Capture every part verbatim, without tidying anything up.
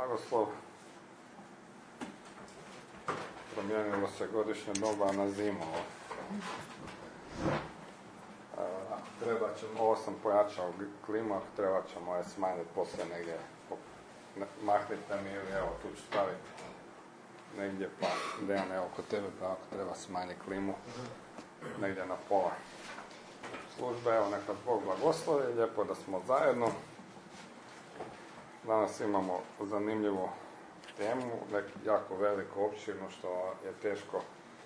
blagoslov. Promijenilo se godišnje doba na zimu. Ako treba ćemo, ovo sam pojačao klimu, ako treba ćemo je smanjiti poslije negdje. Mahnite mi ili evo tu ću staviti negdje, pa Dejan, evo kod tebe, pa ako treba smanjiti klimu negdje na pola službe. Evo neka Bog blagoslovi, lijepo da smo zajedno. Danas imamo zanimljivu temu, jako veliko, opširno, što je teško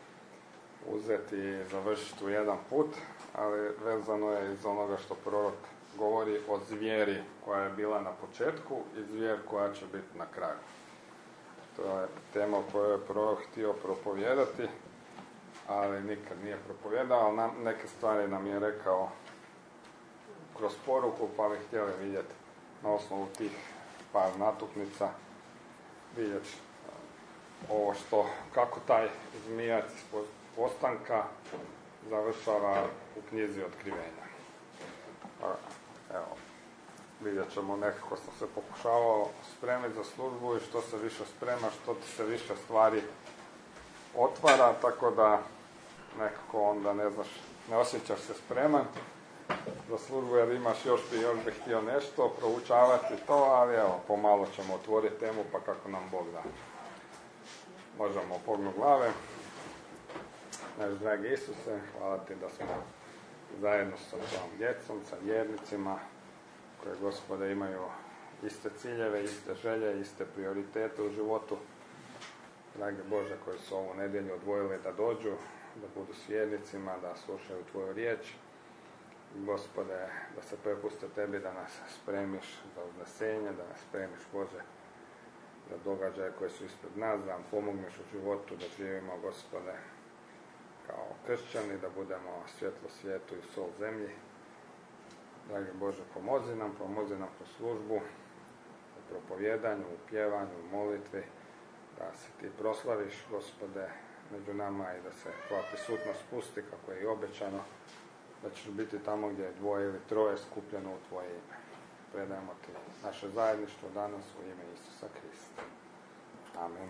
uzeti i završiti u jedan put, ali vezano je iz onoga što prorok govori o zvijeri koja je bila na početku i zvijer koja će biti na kraju. To je tema koju je prorok htio propovijedati, ali nikad nije propovijedao, ali nam, neke stvari nam je rekao kroz poruku, pa bi htjeli vidjeti na osnovu tih par natuknica, vidjeti ovo što, kako taj zmijac iz postanka završava u knjizi Otkrivenja. Evo, vidjet ćemo, nekako sam se pokušavao spremiti za službu i što se više sprema, što ti se više stvari otvara, tako da nekako onda ne znaš, ne osjećaš se spreman za službu jer imaš još bi, još bi htio nešto proučavati to, ali evo, pomalo ćemo otvoriti temu pa kako nam Bog da. Možemo pognuti glave. Naš dragi Isuse, hvala ti da smo zajedno sa tvojom djecom, sa vjernicima, koje, Gospode, imaju iste ciljeve, iste želje, iste prioritete u životu. Dragi Bože, koji su ovu nedjelju odvojili da dođu, da budu s vjernicima, da slušaju tvoju riječ. Gospode, da se prepuste tebi, da nas spremiš za uznesenje, da nas spremiš, Bože, za događaje koje su ispred nas, da nam pomogneš u životu, da živimo, Gospode, kao kršćani, da budemo svjetlo svijetu i sol zemlji. Dragi Bože, pomozi nam, pomozi nam kroz službu, u propovjedanju, u pjevanju, u molitvi, da se ti proslaviš, Gospode, među nama i da se tvoja prisutnost spusti, kako je i obećano, da ćeš biti tamo gdje je dvoje ili troje skupljeno u tvoje ime. Predajemo ti naše zajedništvo danas u ime Isusa Krista. Amen.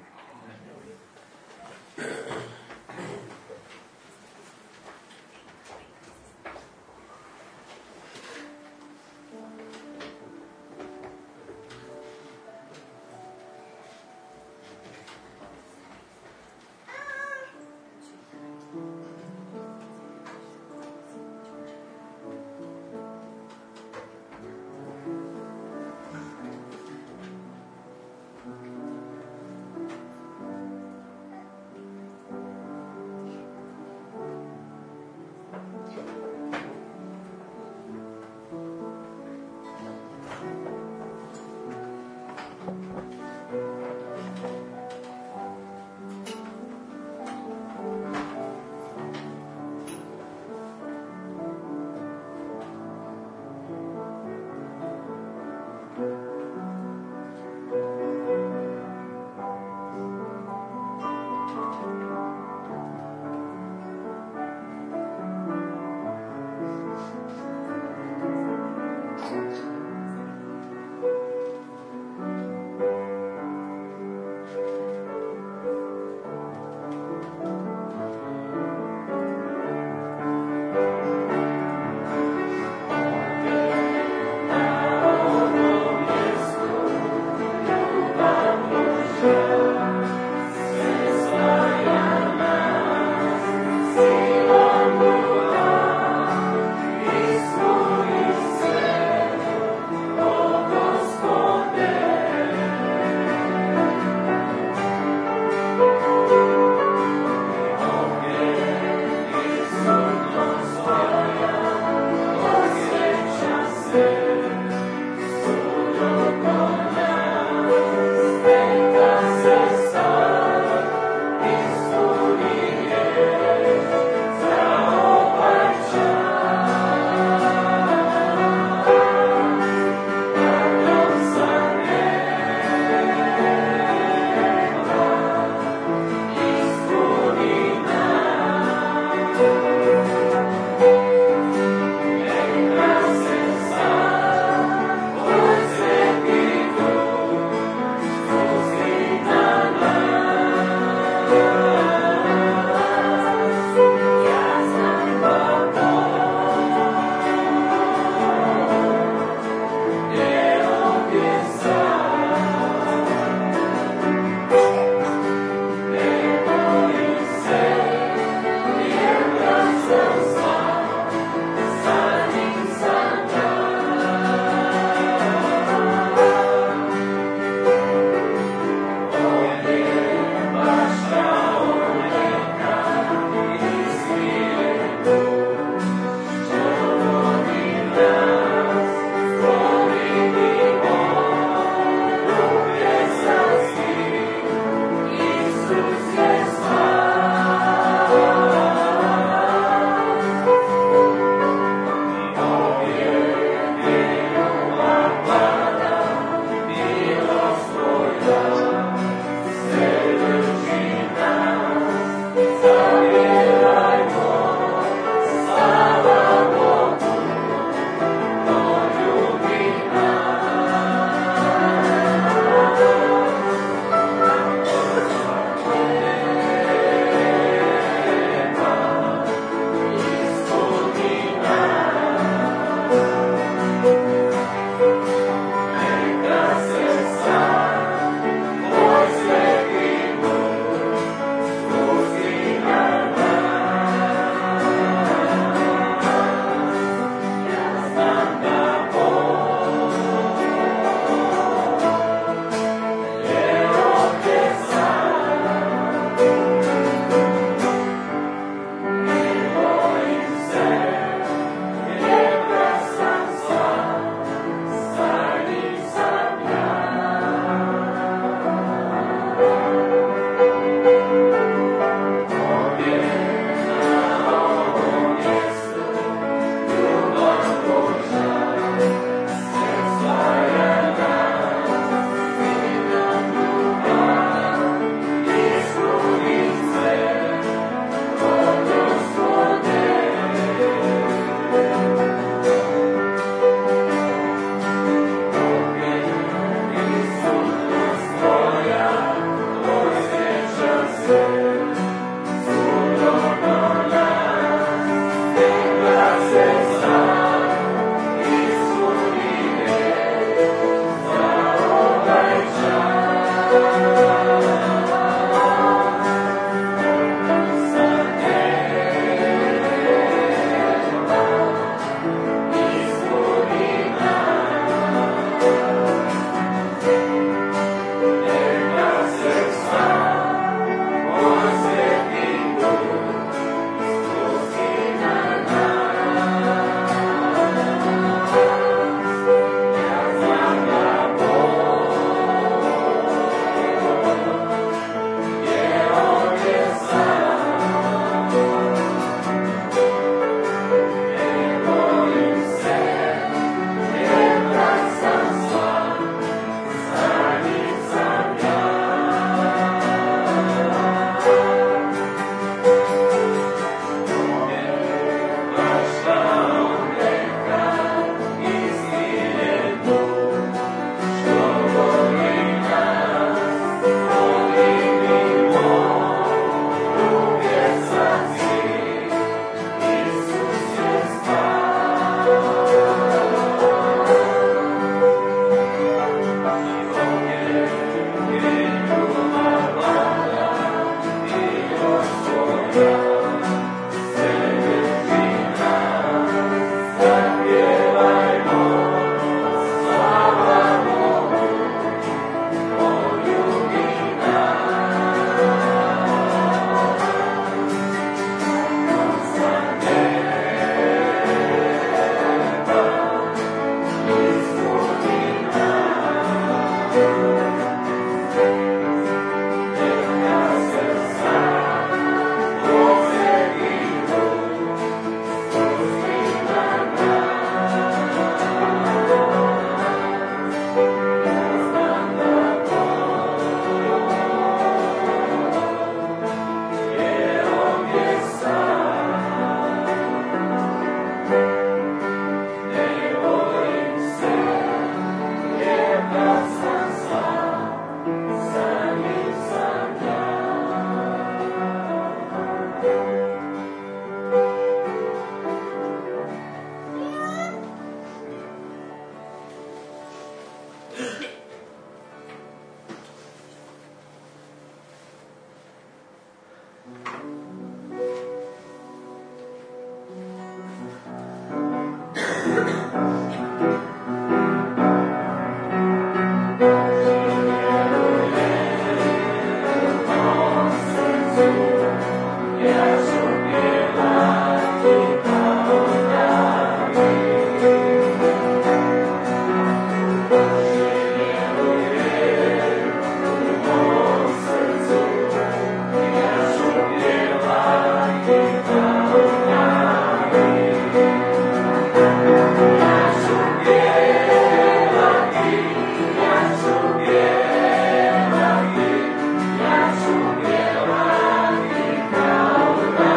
Now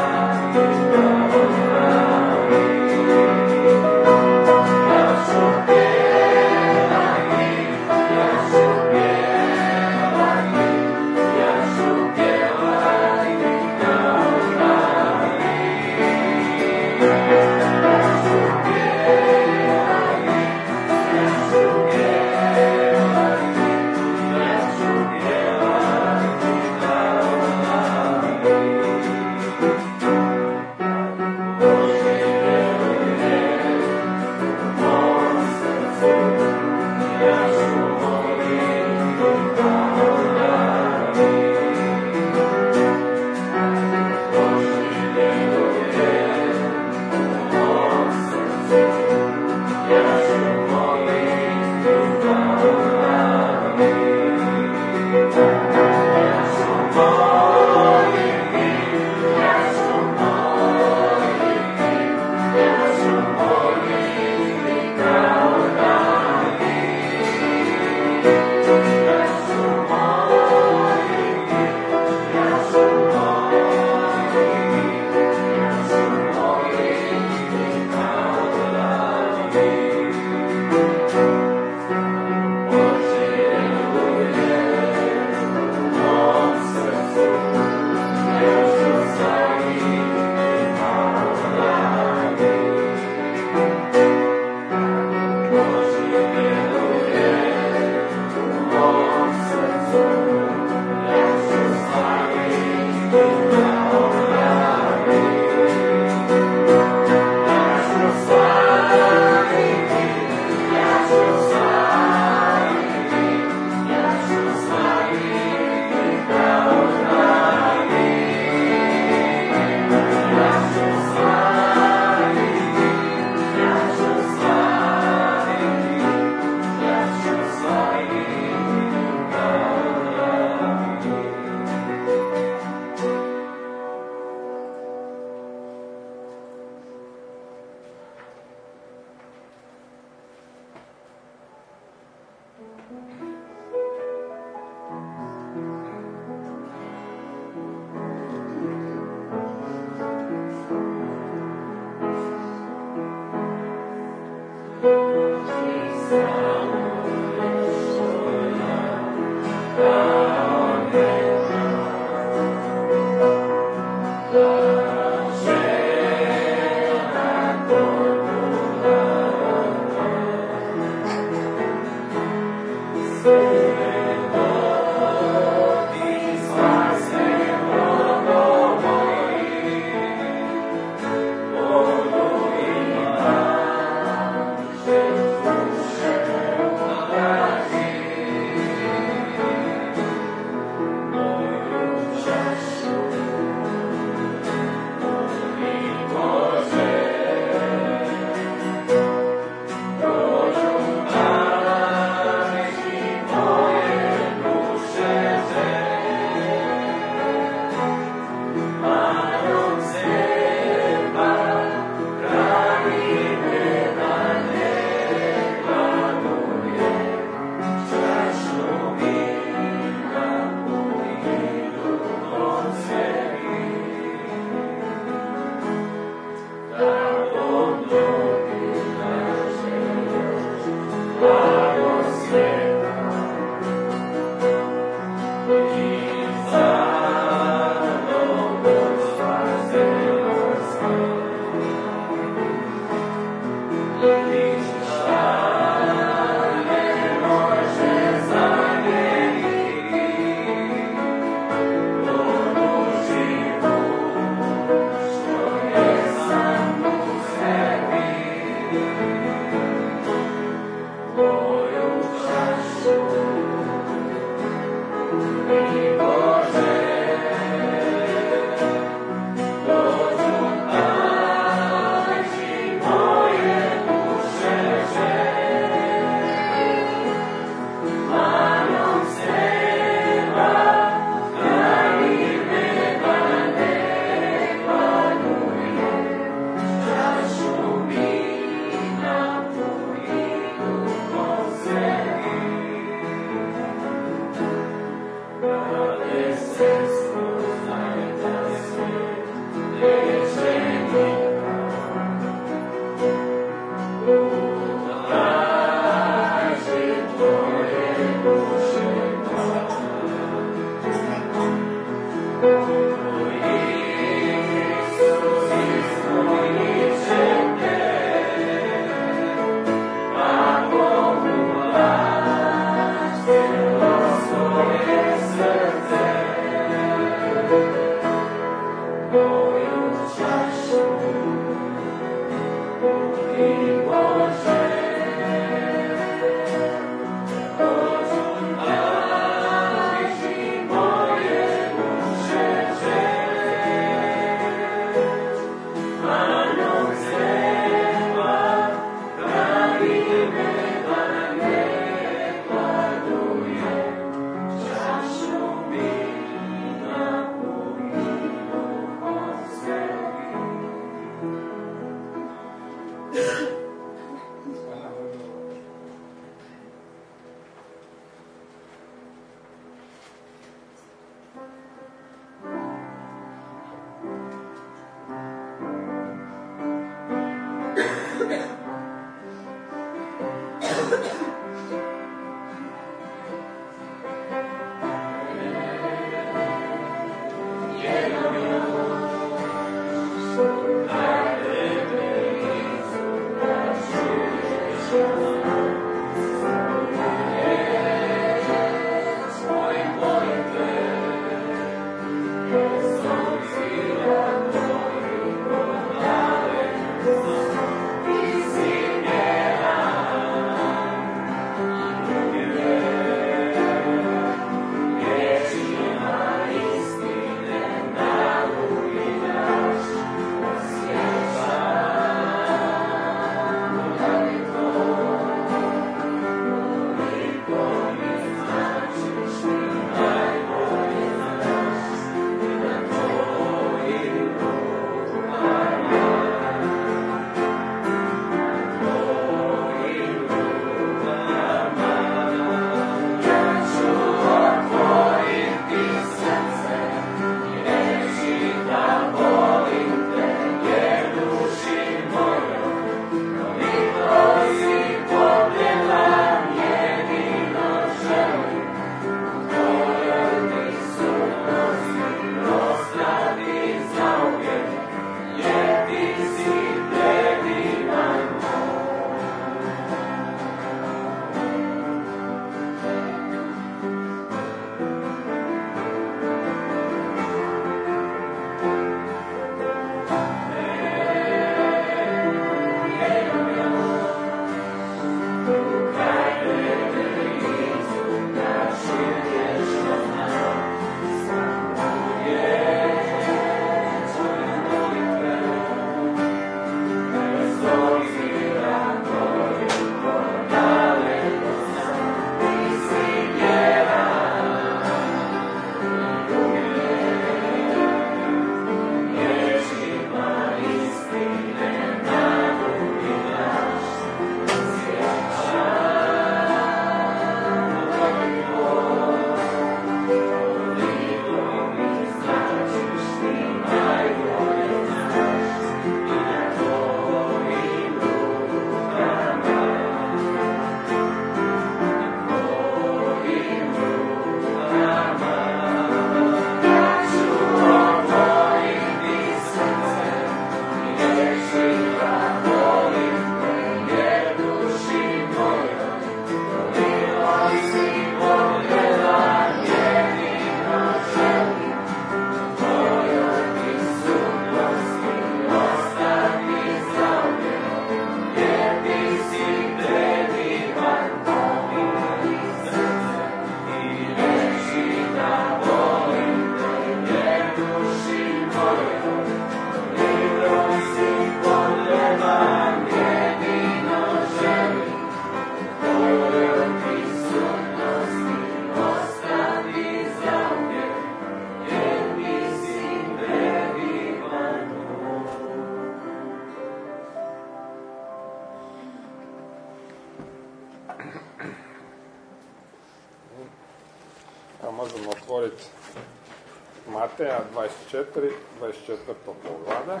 možemo otvoriti Mateja dvadeset četiri, dvadeset četvrto poglavlje.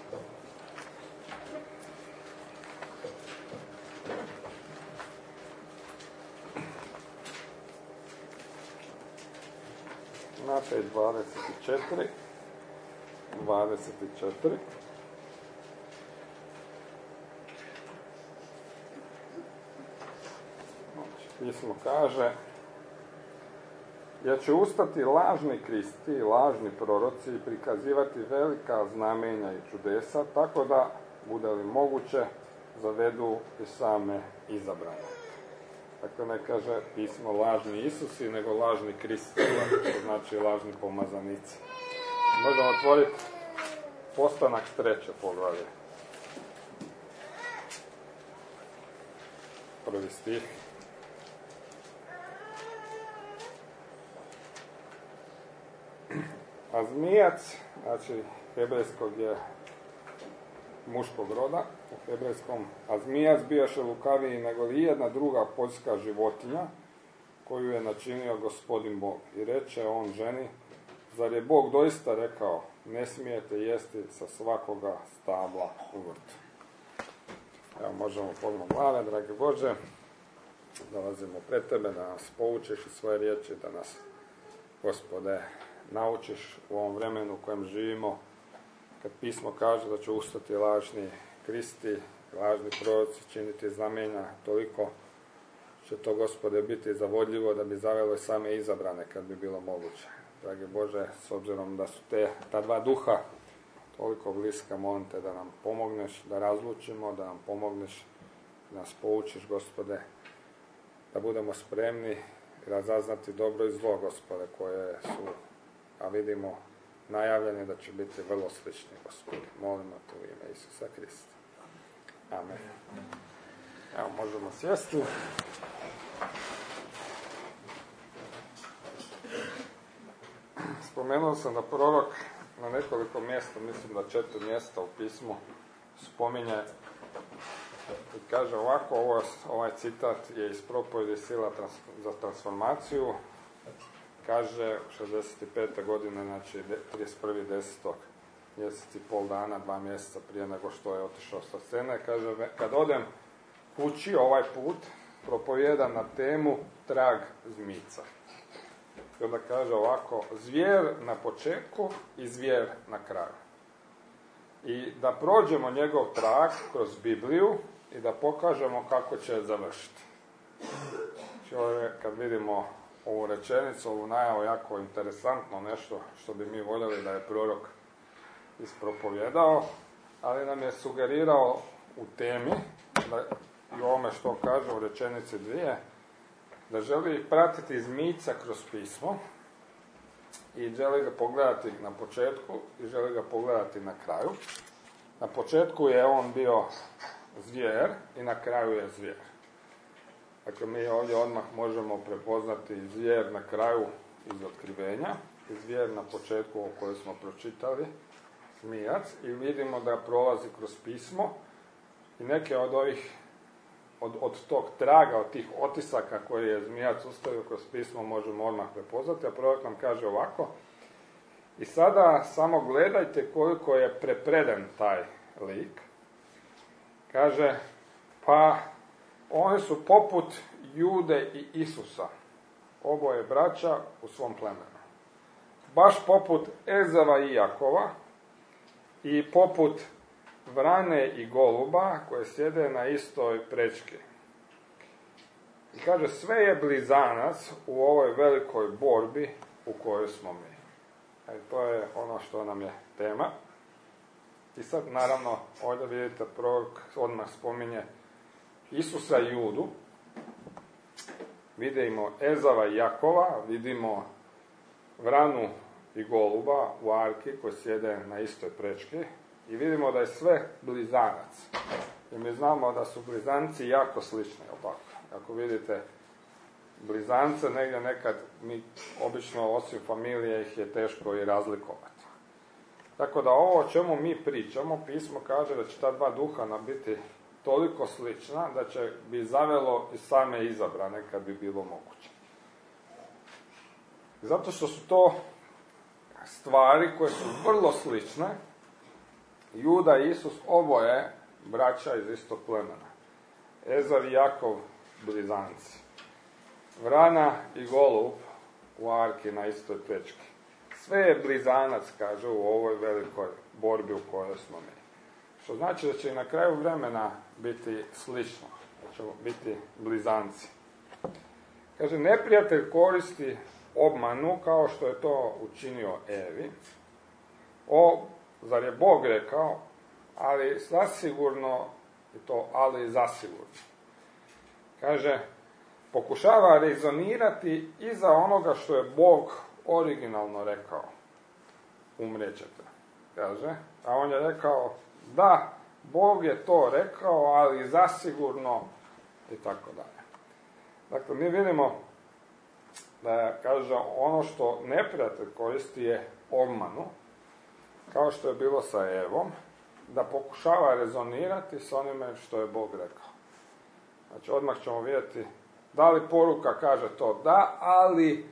Matej dvadeset četiri, dvadeset četiri. Pismo kaže, jer će ustati lažni kristi i lažni proroci i prikazivati velika znamenja i čudesa, tako da, bude li moguće, zavedu i same izabrane. Dakle, ne kaže pismo lažni Isusi, nego lažni Kristi, to znači lažni pomazanici. Možemo otvoriti Postanak treće poglavlje. Prvi stih. A zmijac, znači hebrejskog je muškog roda, u hebrejskom, a zmijac bijaše lukaviji nego li jedna druga poljska životinja, koju je načinio gospodin Bog. I reče on ženi, zar je Bog doista rekao, ne smijete jesti sa svakoga stabla u vrtu. Evo, možemo pogledati glave, dragi Bože, dolazimo pred Tebe da nas poučiš i svoje riječi, da nas, Gospode, naučiš u ovom vremenu u kojem živimo, kad pismo kaže da će ustati lažni Kristi, lažni proroci, činiti znamenja, toliko će to, Gospode, biti zavodljivo da bi zavelo i same izabrane kad bi bilo moguće. Dragi Bože, s obzirom da su te, ta dva duha toliko bliska, molim Te da nam pomogneš, da razlučimo, da nam pomogneš, da nas poučiš, Gospode, da budemo spremni razaznati dobro i zlo, Gospode, koje su, a vidimo, najavljeni da će biti vrlo slični, Gospode. Molimo Te u ime Isusa Krista. Amen. Evo, možemo sjesti. Spomenuo sam da prorok na nekoliko mjesta, mislim da četiri mjesta u pismu, spominje i kaže ovako, ovo, ovaj citat je iz propovjedi Sila trans, za transformaciju, kaže šezdeset pete godine, znači trideset prvog desetog mjesec i pol dana, dva mjeseca prije nego što je otišao sa scene, kaže, kad odem kući ovaj put, propovijedam na temu trag zmijca. I onda kaže ovako, zvijer na početku i zvijer na kraju. I da prođemo njegov trag kroz Bibliju i da pokažemo kako će završiti. Čovjek, kad vidimo ovu rečenicu, ovu najavu, jako interesantno nešto što bi mi voljeli da je prorok ispropovjedao, ali nam je sugerirao u temi, da, i ovome što kaže u rečenici dvije, da želi pratiti zmijca kroz pismo i želi ga pogledati na početku i želi ga pogledati na kraju. Na početku je on bio zvijer i na kraju je zvijer. Dakle, mi ovdje odmah možemo prepoznati zvijer na kraju iz otkrivenja i zvijer na početku o kojoj smo pročitali, zmijac, i vidimo da prolazi kroz pismo i neke od ovih Od, od tog traga, od tih otisaka koje je zmijac ustavio kroz pismo možemo odmah prepoznati, a prorok nam kaže ovako, i sada samo gledajte koliko je prepreden taj lik. Kaže, pa oni su poput Jude i Isusa, oboje braća u svom plemenu. Baš poput Ezava i Jakova i poput vrane i goluba koje sjede na istoj prečki. I kaže, sve je blizanac u ovoj velikoj borbi u kojoj smo mi. E, to je ono što nam je tema. I sad, naravno, ovdje vidite, prorok odmah spominje Isusa i Judu. Vidimo Ezava i Jakova, vidimo vranu i goluba u arki koji sjede na istoj prečki. I vidimo da je sve blizanac. I mi znamo da su blizanci jako slični, ovako. Ako vidite blizance, negdje nekad mi obično osim familije ih je teško i razlikovati. Tako da ovo o čemu mi pričamo, pismo kaže da će ta dva duha nam biti toliko slična da će bi zavelo i same izabrane kad bi bilo moguće. Zato što su to stvari koje su vrlo slične. Juda i Isus oboje braća iz istog plemena. Ezav i Jakov blizanci. Vrana i golub u arki na istoj pečki. Sve je blizanac, kaže, u ovoj velikoj borbi u kojoj smo mi. Što znači da će i na kraju vremena biti slično. Da će biti blizanci. Kaže, neprijatelj koristi obmanu kao što je to učinio Evi. O, zar je Bog rekao, ali zasigurno, i to ali zasigurno. Kaže, pokušava rezonirati iza onoga što je Bog originalno rekao. Umrećete, kaže. A on je rekao, da, Bog je to rekao, ali zasigurno, i tako dalje. Dakle, mi vidimo da, kaže, ono što neprijatelj koristi je obmanu, kao što je bilo sa Evom, da pokušava rezonirati s onime što je Bog rekao. Znači, odmah ćemo vidjeti da li poruka kaže to da, ali,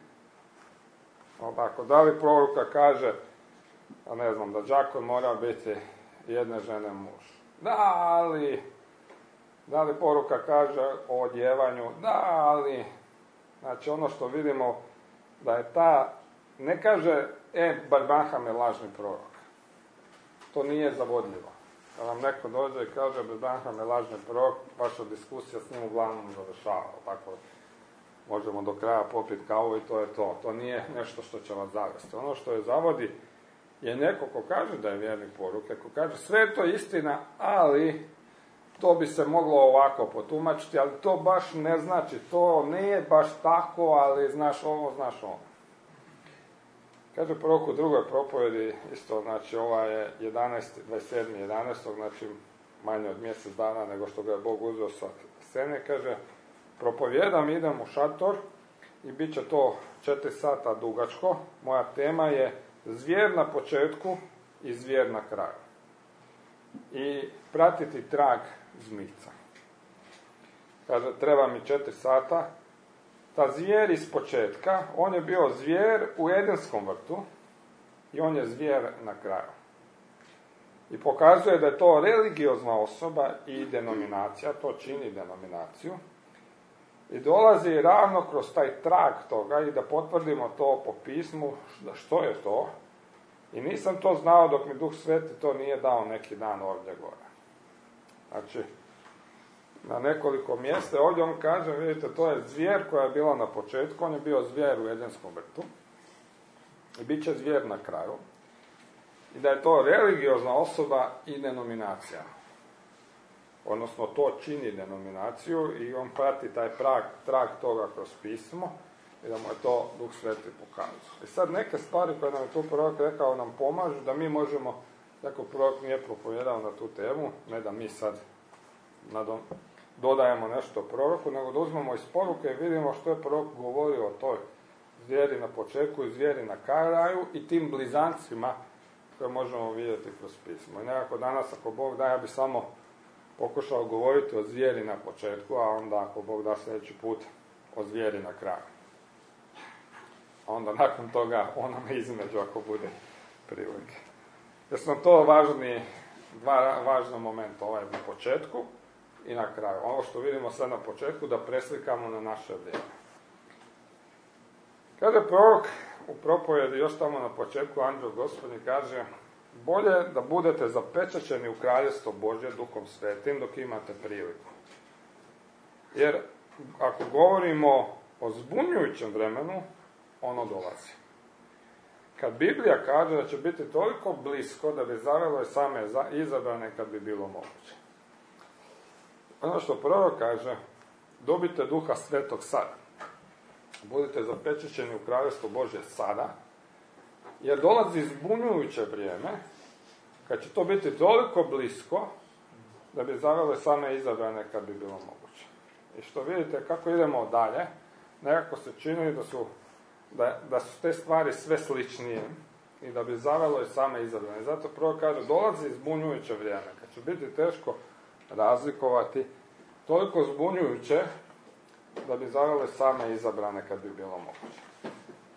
ovako, da li poruka kaže, a ne znam, da đakon mora biti jedne žene muž. Da, ali, da li poruka kaže o odjevanju, da, ali, znači ono što vidimo da je ta, ne kaže, e, Branham je lažni prorok. To nije zavodljivo. Kad vam neko dođe i kaže, Branham je lažni prorok, vaša diskusija s njim uglavnom završava. Tako možemo do kraja popiti kavu i to je to. To nije nešto što će vas zavesti. Ono što je zavodi je neko ko kaže da je vjernik poruke, ko kaže sve je to istina, ali to bi se moglo ovako potumačiti, ali to baš ne znači, to nije baš tako, ali znaš ovo, znaš ono. Kaže prorok u drugoj propovjedi, isto, znači ova je jedanaesti, dvadeset sedmi jedanaesti znači manje od mjesec dana nego što ga je Bog uzeo sa scene, kaže, propovijedam, idem u šator i bit će to četiri sata dugačko, moja tema je zvijer na početku i zvijer na kraju. I pratiti trag zmijca. Kaže, treba mi četiri sata. Ta zvijer iz početka, on je bio zvijer u Edenskom vrtu i on je zvijer na kraju. I pokazuje da je to religiozna osoba i denominacija, to čini denominaciju. I dolazi ravno kroz taj trag toga i da potvrdimo to po pismu, što je to. I nisam to znao dok mi Duh Sveti to nije dao neki dan ovdje gore. Znači, na nekoliko mjesta, ovdje on kaže, vidite, to je zvijer koja je bila na početku, on je bio zvijer u Edenskom vrtu i bit će zvijer na kraju. I da je to religiozna osoba i denominacija. Odnosno, to čini denominaciju i on prati taj prag, trag toga kroz pismo i da mu je to Duh Sveti pokazao. I sad neke stvari koje nam je tu prorok rekao nam pomažu da mi možemo, tako prorok nije propovijedao na tu temu, ne da mi sad nadom, dodajemo nešto proroku, nego da uzmemo iz poruke i vidimo što je prorok govorio o toj zvijeri na početku i zvijeri na kraju i tim blizancima koje možemo vidjeti kroz pismo. I nekako danas, ako Bog da, ja bi samo pokušao govoriti o zvijeri na početku, a onda, ako Bog da, sljedeći put o zvijeri na kraju. A onda nakon toga onome između, ako bude prilike. Jer su to važni, dva važna momenta, ovaj na početku i na kraju. Ono što vidimo sad na početku, da preslikamo na naše vrijeme. Kaže prorok u propovjedi, još tamo na početku, anđel Gospodnji kaže, bolje da budete zapečaćeni u kraljevstvo Božje Duhom Svetim dok imate priliku. Jer ako govorimo o zbunjujućem vremenu, ono dolazi. Kad Biblija kaže da će biti toliko blisko da bi zavelo i same izabrane kad bi bilo moguće. Ono što prorok kaže, dobite Duha Svetog sada. Budite zapečaćeni u kraljevstvo Božje sada, jer dolazi zbunjujuće vrijeme, kad će to biti toliko blisko, da bi zavele same izabrane kad bi bilo moguće. I što vidite, kako idemo dalje, nekako se čini da su, da, da su te stvari sve sličnije i da bi zavelo i same izabrane. Zato prvo kaže, dolazi zbunjujuće vrijeme, kad će biti teško razlikovati, toliko zbunjujuće, da bi zavele same izabrane kad bi bilo moguće.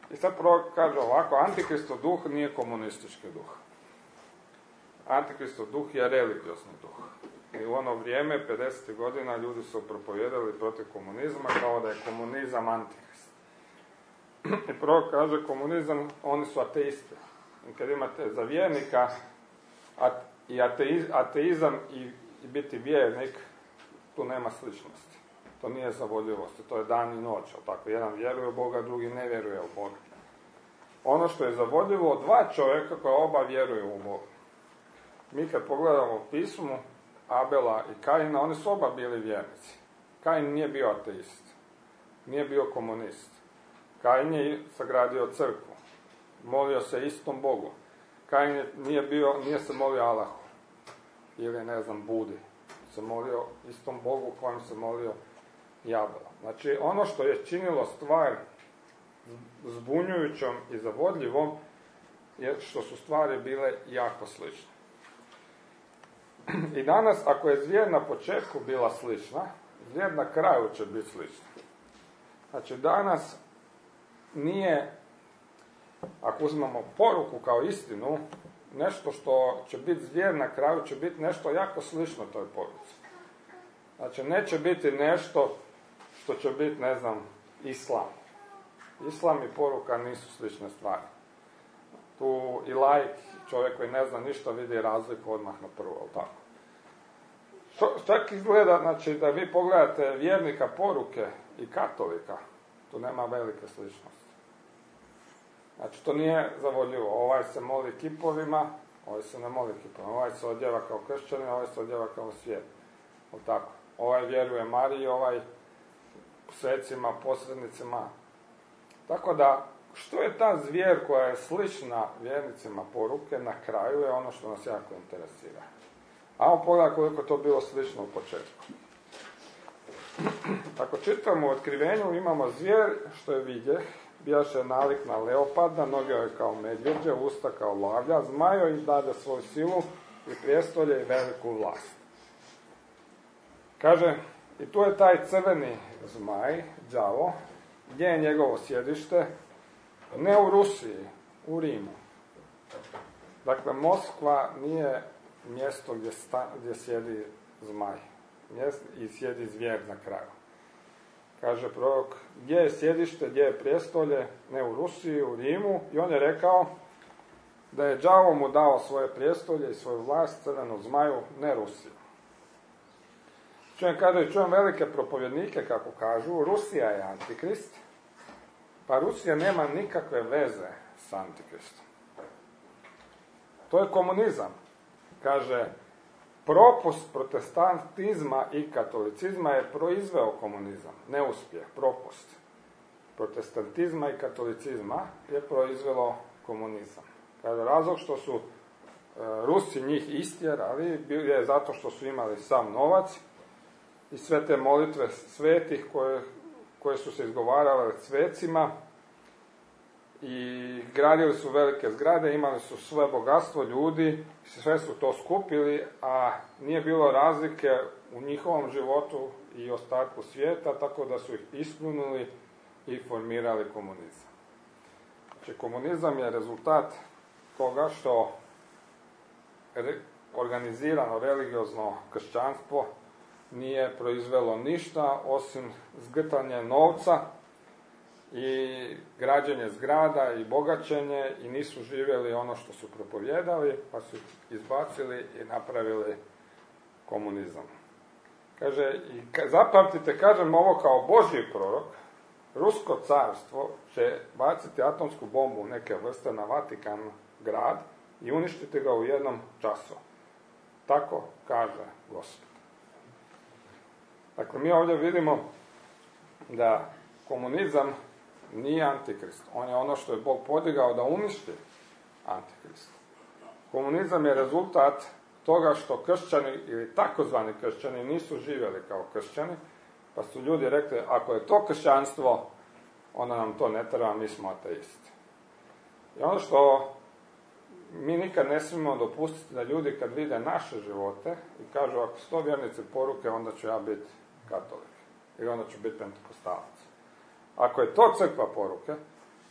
I sad prorok kaže ovako, Antikristov duh nije komunistički duh. Antikristov duh je religiozni duh. I u ono vrijeme, pedesetih godina, ljudi su propovijedali protiv komunizma kao da je komunizam antikrist. I prorok kaže, komunizam, oni su ateisti. I kad imate za vjernika i ateiz, ateizam i, i biti vjernik, tu nema sličnosti. To nije zavodljivost, to je dan i noć. Tako, jedan vjeruje u Boga, drugi ne vjeruje u Boga. Ono što je zavodljivo, dva čovjeka koja oba vjeruju u Boga. Mi kad pogledamo u pismu Abela i Kaina, oni su oba bili vjernici. Kain nije bio ateist, nije bio komunist. Kain je sagradio crkvu, molio se istom Bogu. Kain nije, bio, nije se molio Allahu ili ne znam Budi, se molio istom Bogu kojem se molio i Abela. Znači ono što je činilo stvar zbunjujućom i zavodljivom je što su stvari bile jako slične. I danas, ako je zvijer na početku bila slična, zvijer na kraju će biti slična. Znači danas nije, ako uzmemo poruku kao istinu, nešto što će biti zvijer na kraju će biti nešto jako slično toj poruci. Znači neće biti nešto što će biti, ne znam, islam. Islam i poruka nisu slične stvari. Tu i laik, čovjek koji ne zna ništa, vidi razliku odmah na prvo, ali tako. Čak izgleda, znači, da vi pogledate vjernika poruke i katolika, tu nema velike sličnosti. Znači, to nije zavodljivo. Ovaj se moli kipovima, ovaj se ne moli kipovima. Ovaj se odjeva kao kršćanin, ovaj se odjeva kao svijet. Ali tako. Ovaj vjeruje Mariji, ovaj svecima, posrednicima. Tako da, što je ta zvjer koja je slična vjernicima poruke, na kraju je ono što nas jako interesira. Ajmo pogledati koliko je to bilo slično u početku. Ako čitamo u otkrivenju, imamo zvijer, što je vidjeh, bijaše nalik na leoparda, noge je kao medvjeđe, usta kao lavlja, zmajo im dade svoju silu i prijestolje i veliku vlast. Kaže, i tu je taj crveni zmaj, đavo, gdje je njegovo sjedište? Ne u Rusiji, u Rimu. Dakle, Moskva nije mjesto gdje, sta, gdje sjedi zmaj. Mjesto, i sjedi zvijer na kraju. Kaže prorok, gdje je sjedište, gdje je prijestolje? Ne u Rusiji, u Rimu. I on je rekao da je đavo mu dao svoje prijestolje i svoju vlast, crvenu zmaju, ne Rusiju. Čujem, kaže, čujem velike propovjednike, kako kažu, Rusija je antikrist, pa Rusija nema nikakve veze s antikristom. To je komunizam. Kaže, propust protestantizma i katolicizma je proizveo komunizam. Neuspjeh, propust protestantizma i katolicizma je proizvelo komunizam. Kaže, razlog što su e, Rusi njih istjerali je zato što su imali sam novac i sve te molitve svetih koje, koje su se izgovarale svecima i gradili su velike zgrade, imali su sve bogatstvo ljudi, sve su to skupili, a nije bilo razlike u njihovom životu i ostatku svijeta, tako da su ih ispljunuli i formirali komunizam. Znači, komunizam je rezultat toga što organizirano religiozno kršćanstvo nije proizvelo ništa osim zgrtanje novca i građenje zgrada i bogaćenje i nisu živjeli ono što su propovjedali, pa su izbacili i napravili komunizam. Kaže, i zapamtite, kažem ovo kao Božji prorok, Rusko carstvo će baciti atomsku bombu neke vrste na Vatikan grad i uništiti ga u jednom času. Tako kaže Gospod. Dakle, mi ovdje vidimo da komunizam nije antikrist. On je ono što je Bog podigao da uništi antikrist. Komunizam je rezultat toga što kršćani ili takozvani kršćani nisu živjeli kao kršćani, pa su ljudi rekli, ako je to kršćanstvo, onda nam to ne treba, mi smo ateisti. I ono što mi nikad ne smijemo dopustiti da ljudi kad vide naše živote i kažu, ako su to vjernici poruke, onda ću ja biti katolik. Ili onda ću biti pentekostalac. Ako je to crkva poruke,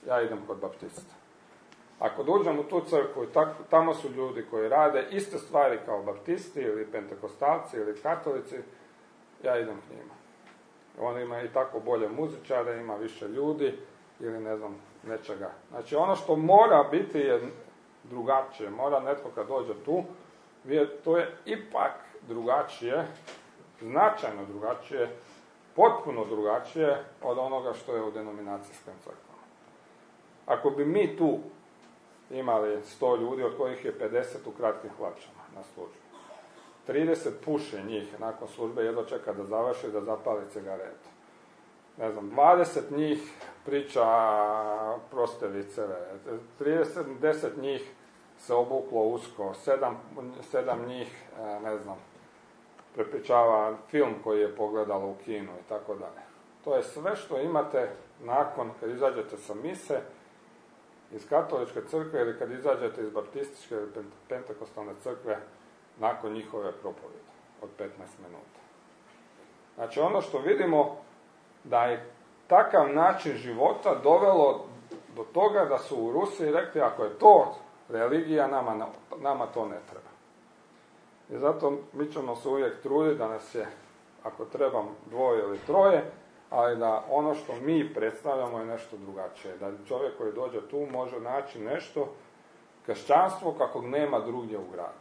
ja idem kod baptista. Ako dođem u tu crkvu i tamo su ljudi koji rade iste stvari kao baptisti ili pentekostalci ili katolici, ja idem k njima. On ima i tako bolje muzičare, ima više ljudi ili ne znam, nečega. Znači ono što mora biti je drugačije. Mora netko kad dođe tu, to je ipak drugačije, značajno drugačije, potpuno drugačije od onoga što je u denominacijskim crkvama. Ako bi mi tu imali sto ljudi, od kojih je pedeset u kratkim hlačama na službi, trideset puše njih nakon službe, jedno čeka da završi, da zapali cigaretu. Ne znam, dvadeset njih priča prostevice, trideset, deset njih se obuklo usko, sedam, sedam njih, ne znam, prepričava film koji je pogledalo u kinu i tako dalje. To je sve što imate nakon, kad izađete sa mise, iz katoličke crkve ili kad izađete iz baptističke ili pentekostalne crkve nakon njihove propovjede od petnaest minuta. Znači ono što vidimo da je takav način života dovelo do toga da su u Rusiji rekli ako je to religija, nama, nama to ne treba. I zato mi ćemo se uvijek truditi da nas je, ako trebam, dvoje ili troje, ali da ono što mi predstavljamo je nešto drugačije. Da čovjek koji dođe tu može naći nešto, kršćanstvo kakvog nema drugdje u gradu.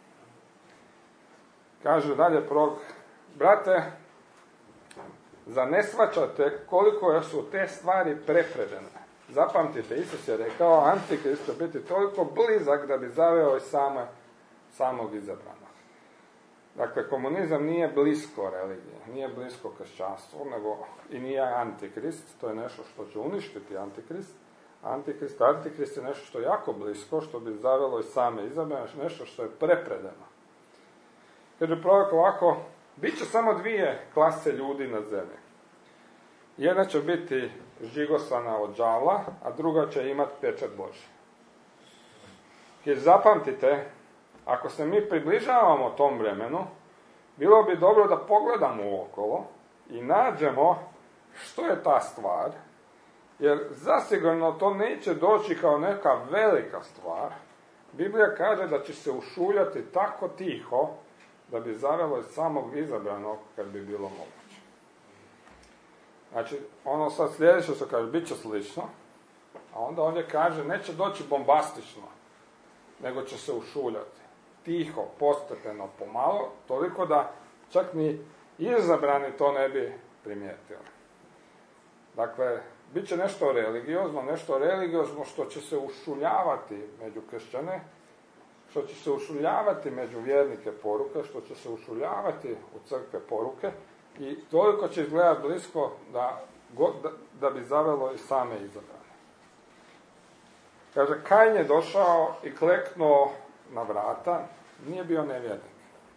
Kaže dalje prorok, brate, zar ne shvaćate koliko su te stvari prepredene? Zapamtite, Isus je rekao, Antikrist će biti toliko blizak da bi zaveo i same, samog izabranog. Dakle, komunizam nije blisko religiji, nije blisko kršćanstvu, nego i nije Antikrist, to je nešto što će uništiti Antikrist. Antikrist, Antikrist je nešto što je jako blisko, što bi zavelo i same izabrane, nešto što je prepredeno. Kaže prorok ovako, bit će samo dvije klase ljudi na zemlji. Jedna će biti žigosana od đavla, a druga će imati pečat Božji. Jer zapamtite, ako se mi približavamo tom vremenu, bilo bi dobro da pogledamo okolo i nađemo što je ta stvar, jer zasigurno to neće doći kao neka velika stvar. Biblija kaže da će se ušuljati tako tiho da bi zavelo iz samog izabranog kad bi bilo moguće. Znači, ono sad sljedeće što kaže, bit će slično, a onda ovdje kaže, neće doći bombastično, nego će se ušuljati. Tiho, postepeno, pomalo, toliko da čak ni izabrani to ne bi primijetili. Dakle, bit će nešto religiozno, nešto religiozno što će se ušuljavati među kršćane, što će se ušuljavati među vjernike poruke, što će se ušuljavati u crkve poruke i toliko će izgledati blisko da, da, da bi zavelo i same izabrane. Kaže, Kain je došao i kleknuo na vrata, nije bio nevjernik.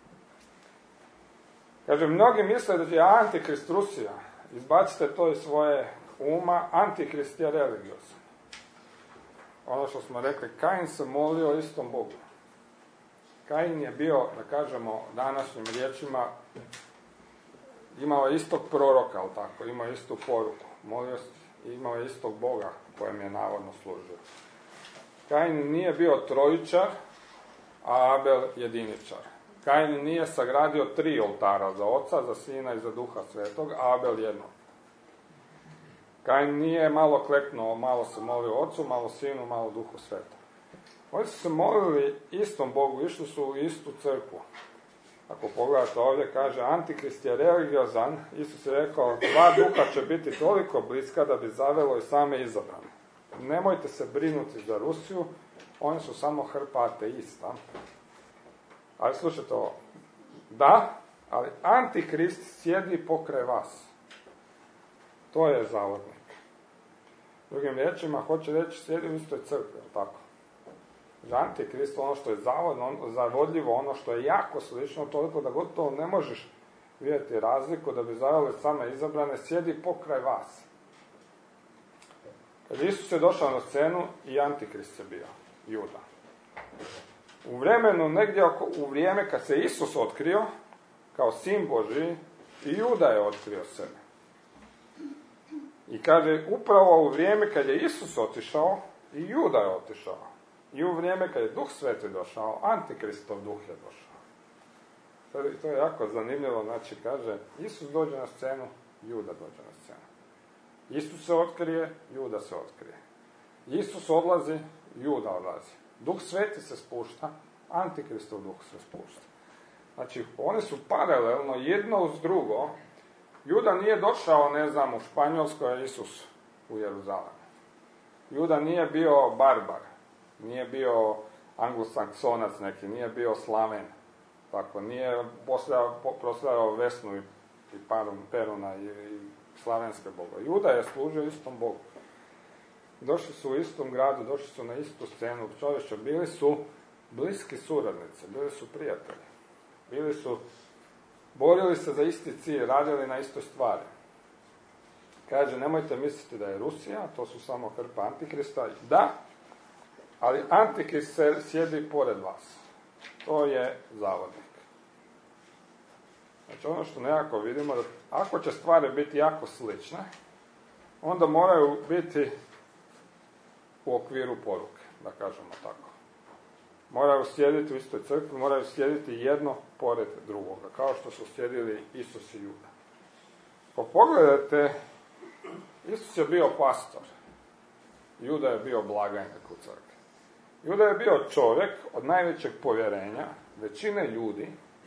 Kaže, mnogi misle da je Antikrist Rusija. Izbacite to iz svoje uma, Antikrist je religiozan. Ono što smo rekli, Kain se molio istom Bogu. Kain je bio, da kažemo današnjim riječima, imao je istog proroka, ali tako, imao je istu poruku. Molio se, imao je istog Boga kojem je navodno služio. Kain nije bio trojičar, a Abel jediničar. Kain nije sagradio tri oltara, za Oca, za Sina i za Duha Svetog, a Abel jedno. Kain nije malo kleknuo, malo se molio Ocu, malo Sinu, malo Duhu Svetom. Oni su se molili istom Bogu, išli su u istu crkvu. Ako pogledate ovdje, kaže, Antikrist je religiozan, Isus je rekao, dva duha će biti toliko bliska da bi zavelo i same izabrane. Nemojte se brinuti za Rusiju, oni su samo hrpa ateista. Ali slušajte ovo, da, ali Antikrist sjedi pokraj vas. To je zavodnik. Drugim riječima, hoće reći, sjedi u istoj crkvi, tako. Za Antikrist, ono što je zavodno, zavodljivo, ono što je jako slično, toliko da gotovo ne možeš vidjeti razliku da bi zavele same izabrane, sjedi pokraj vas. Kad Isus je došao na scenu, i Antikrist je bio, Juda. U vremenu, negdje oko, u vrijeme kad se Isus otkrio, kao sin Božji, i Juda je otkrio sebe. I kaže, upravo u vrijeme kad je Isus otišao, i Juda je otišao. I u vrijeme kad je Duh Sveti došao, Antikristov duh je došao. To je jako zanimljivo, znači kaže, Isus dođe na scenu, Juda dođe na scenu. Isus se otkrije, Juda se otkrije. Isus odlazi, Juda odlazi. Duh Sveti se spušta, Antikristov duh se spušta. Znači, oni su paralelno, jedno uz drugo. Juda nije došao, ne znam, u Španjolskoj, a Isus u Jeruzalemu. Juda nije bio barbar, nije bio anglosaksonac neki, nije bio slaven. Tako, nije proslavljao Vesnu i, i Parum, Peruna i, i slavenske boga. Juda je služio istom Bogu. Došli su u istom gradu, došli su na istu scenu čovječa, bili su bliski suradnici, bili su prijatelji. Bili su, borili se za isti cilj, radili na istoj stvari. Kaže, nemojte misliti da je Rusija, to su samo hrpa Antikrista. Da, ali Antikrist se sjedi pored vas. To je zavodnik. Znači ono što nekako vidimo, da ako će stvari biti jako slične, onda moraju biti u okviru poruke, da kažemo tako. Moraju sjediti u istoj crkvi, moraju sjediti jedno pored drugoga, kao što su sjedili Isus i Juda. Ko pogledate, Isus je bio pastor, Juda je bio blagajnik u crkvi. Juda je bio čovjek od najvećeg povjerenja, većine ljudi,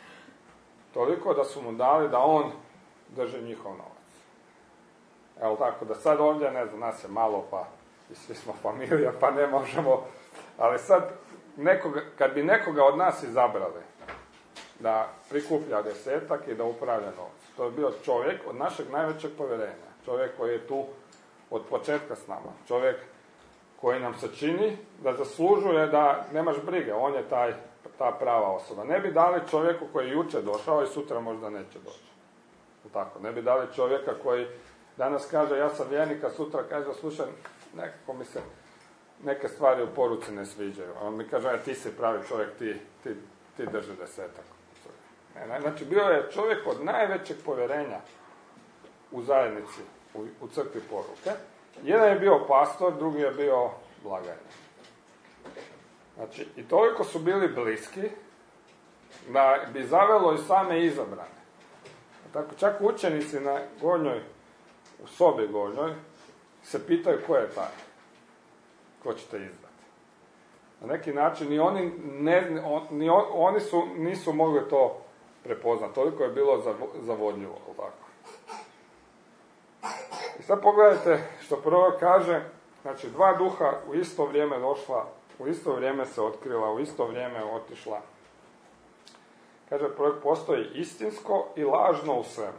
toliko da su mu dali da on drži njihov novac. Evo tako, da sad ovdje, ne znam, nas je malo, pa i svi smo familija, pa ne možemo, ali sad, nekoga, kad bi nekoga od nas izabrali da prikuplja desetak i da upravlja novac, to je bio čovjek od našeg najvećeg povjerenja, čovjek koji je tu od početka s nama, čovjek koji nam se čini da zaslužuje da nemaš brige, on je taj, ta prava osoba. Ne bi dali čovjeku koji je jučer došao i sutra možda neće doći. Tako, ne bi dali čovjeka koji danas kaže ja sam vjernik, a sutra kaže slušaj, nekako mi se neke stvari u poruci ne sviđaju. A on mi kaže, ti si pravi čovjek, ti, ti, ti drži desetak. Ne, znači, bio je čovjek od najvećeg povjerenja u zajednici, u, u crkvi poruke. Jedan je bio pastor, drugi je bio blagajnik. Znači, i toliko su bili bliski da bi zavelo i same izabrane. Tako, čak učenici na gornjoj, u sobi gornjoj, se pitaju ko je taj, ko ćete izdati. Na neki način ni oni, ne, on, ni on, oni su, nisu mogli to prepoznati, toliko je bilo zavodljivo, tako. I sad pogledajte što prvo kaže, znači dva duha u isto vrijeme došla, u isto vrijeme se otkrila, u isto vrijeme otišla. Kaže, postoji istinsko i lažno u svemu.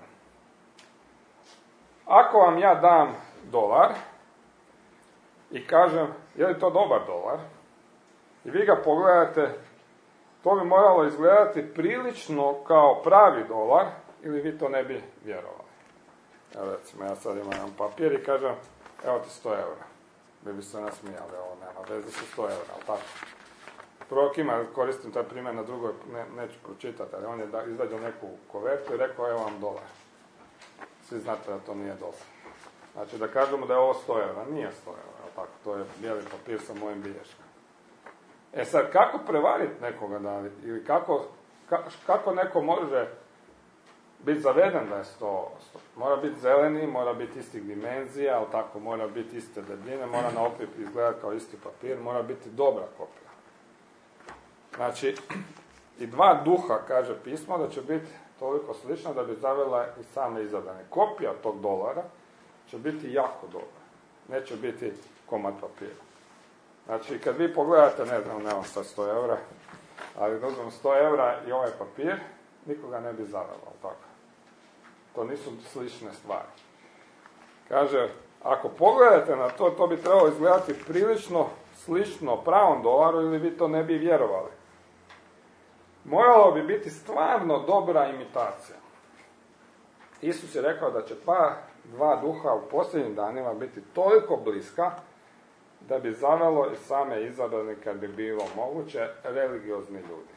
Ako vam ja dam dolar i kažem, je li to dobar dolar, i vi ga pogledate, to bi moralo izgledati prilično kao pravi dolar, ili vi to ne bi vjerovali. Evo recimo, ja sad imam papir i kažem, evo ti sto eura. Vi bi se nasmijali, ovo nema veze sa sto eura, ali tako. Prvog ima, koristim taj primjer na drugoj, ne, neću pročitati, ali on je da, izvadio neku kovertu i rekao, evo vam dolar. Svi znate da to nije dolar. Znači da kažemo da je ovo sto eura, nije sto eura, tako, to je bijeli papir sa mojim bilješkom. E sad, kako prevariti nekoga da, ili kako, ka, kako neko može biti zaveden da je sto, sto. Mora biti zeleni, mora biti istih dimenzija, ali tako, mora biti iste debljine, mora na okvir izgledati kao isti papir, mora biti dobra kopija. Znači, i dva duha, kaže pismo, da će biti toliko slična da bi zavela i same izabrane. Kopija tog dolara će biti jako dobra. Neće biti komad papira. Znači, kad vi pogledate, ne znam, nemam sad sto eura, ali uzmem sto eura i ovaj papir, nikoga ne bi zavelo, tako. To nisu slične stvari. Kaže, ako pogledate na to, to bi trebalo izgledati prilično slično pravom dolaru ili vi to ne bi vjerovali. Moralo bi biti stvarno dobra imitacija. Isus je rekao da će pa dva duha u posljednjim danima biti toliko bliska da bi zavelo i same izabrane, kad bi bilo moguće, religiozni ljudi.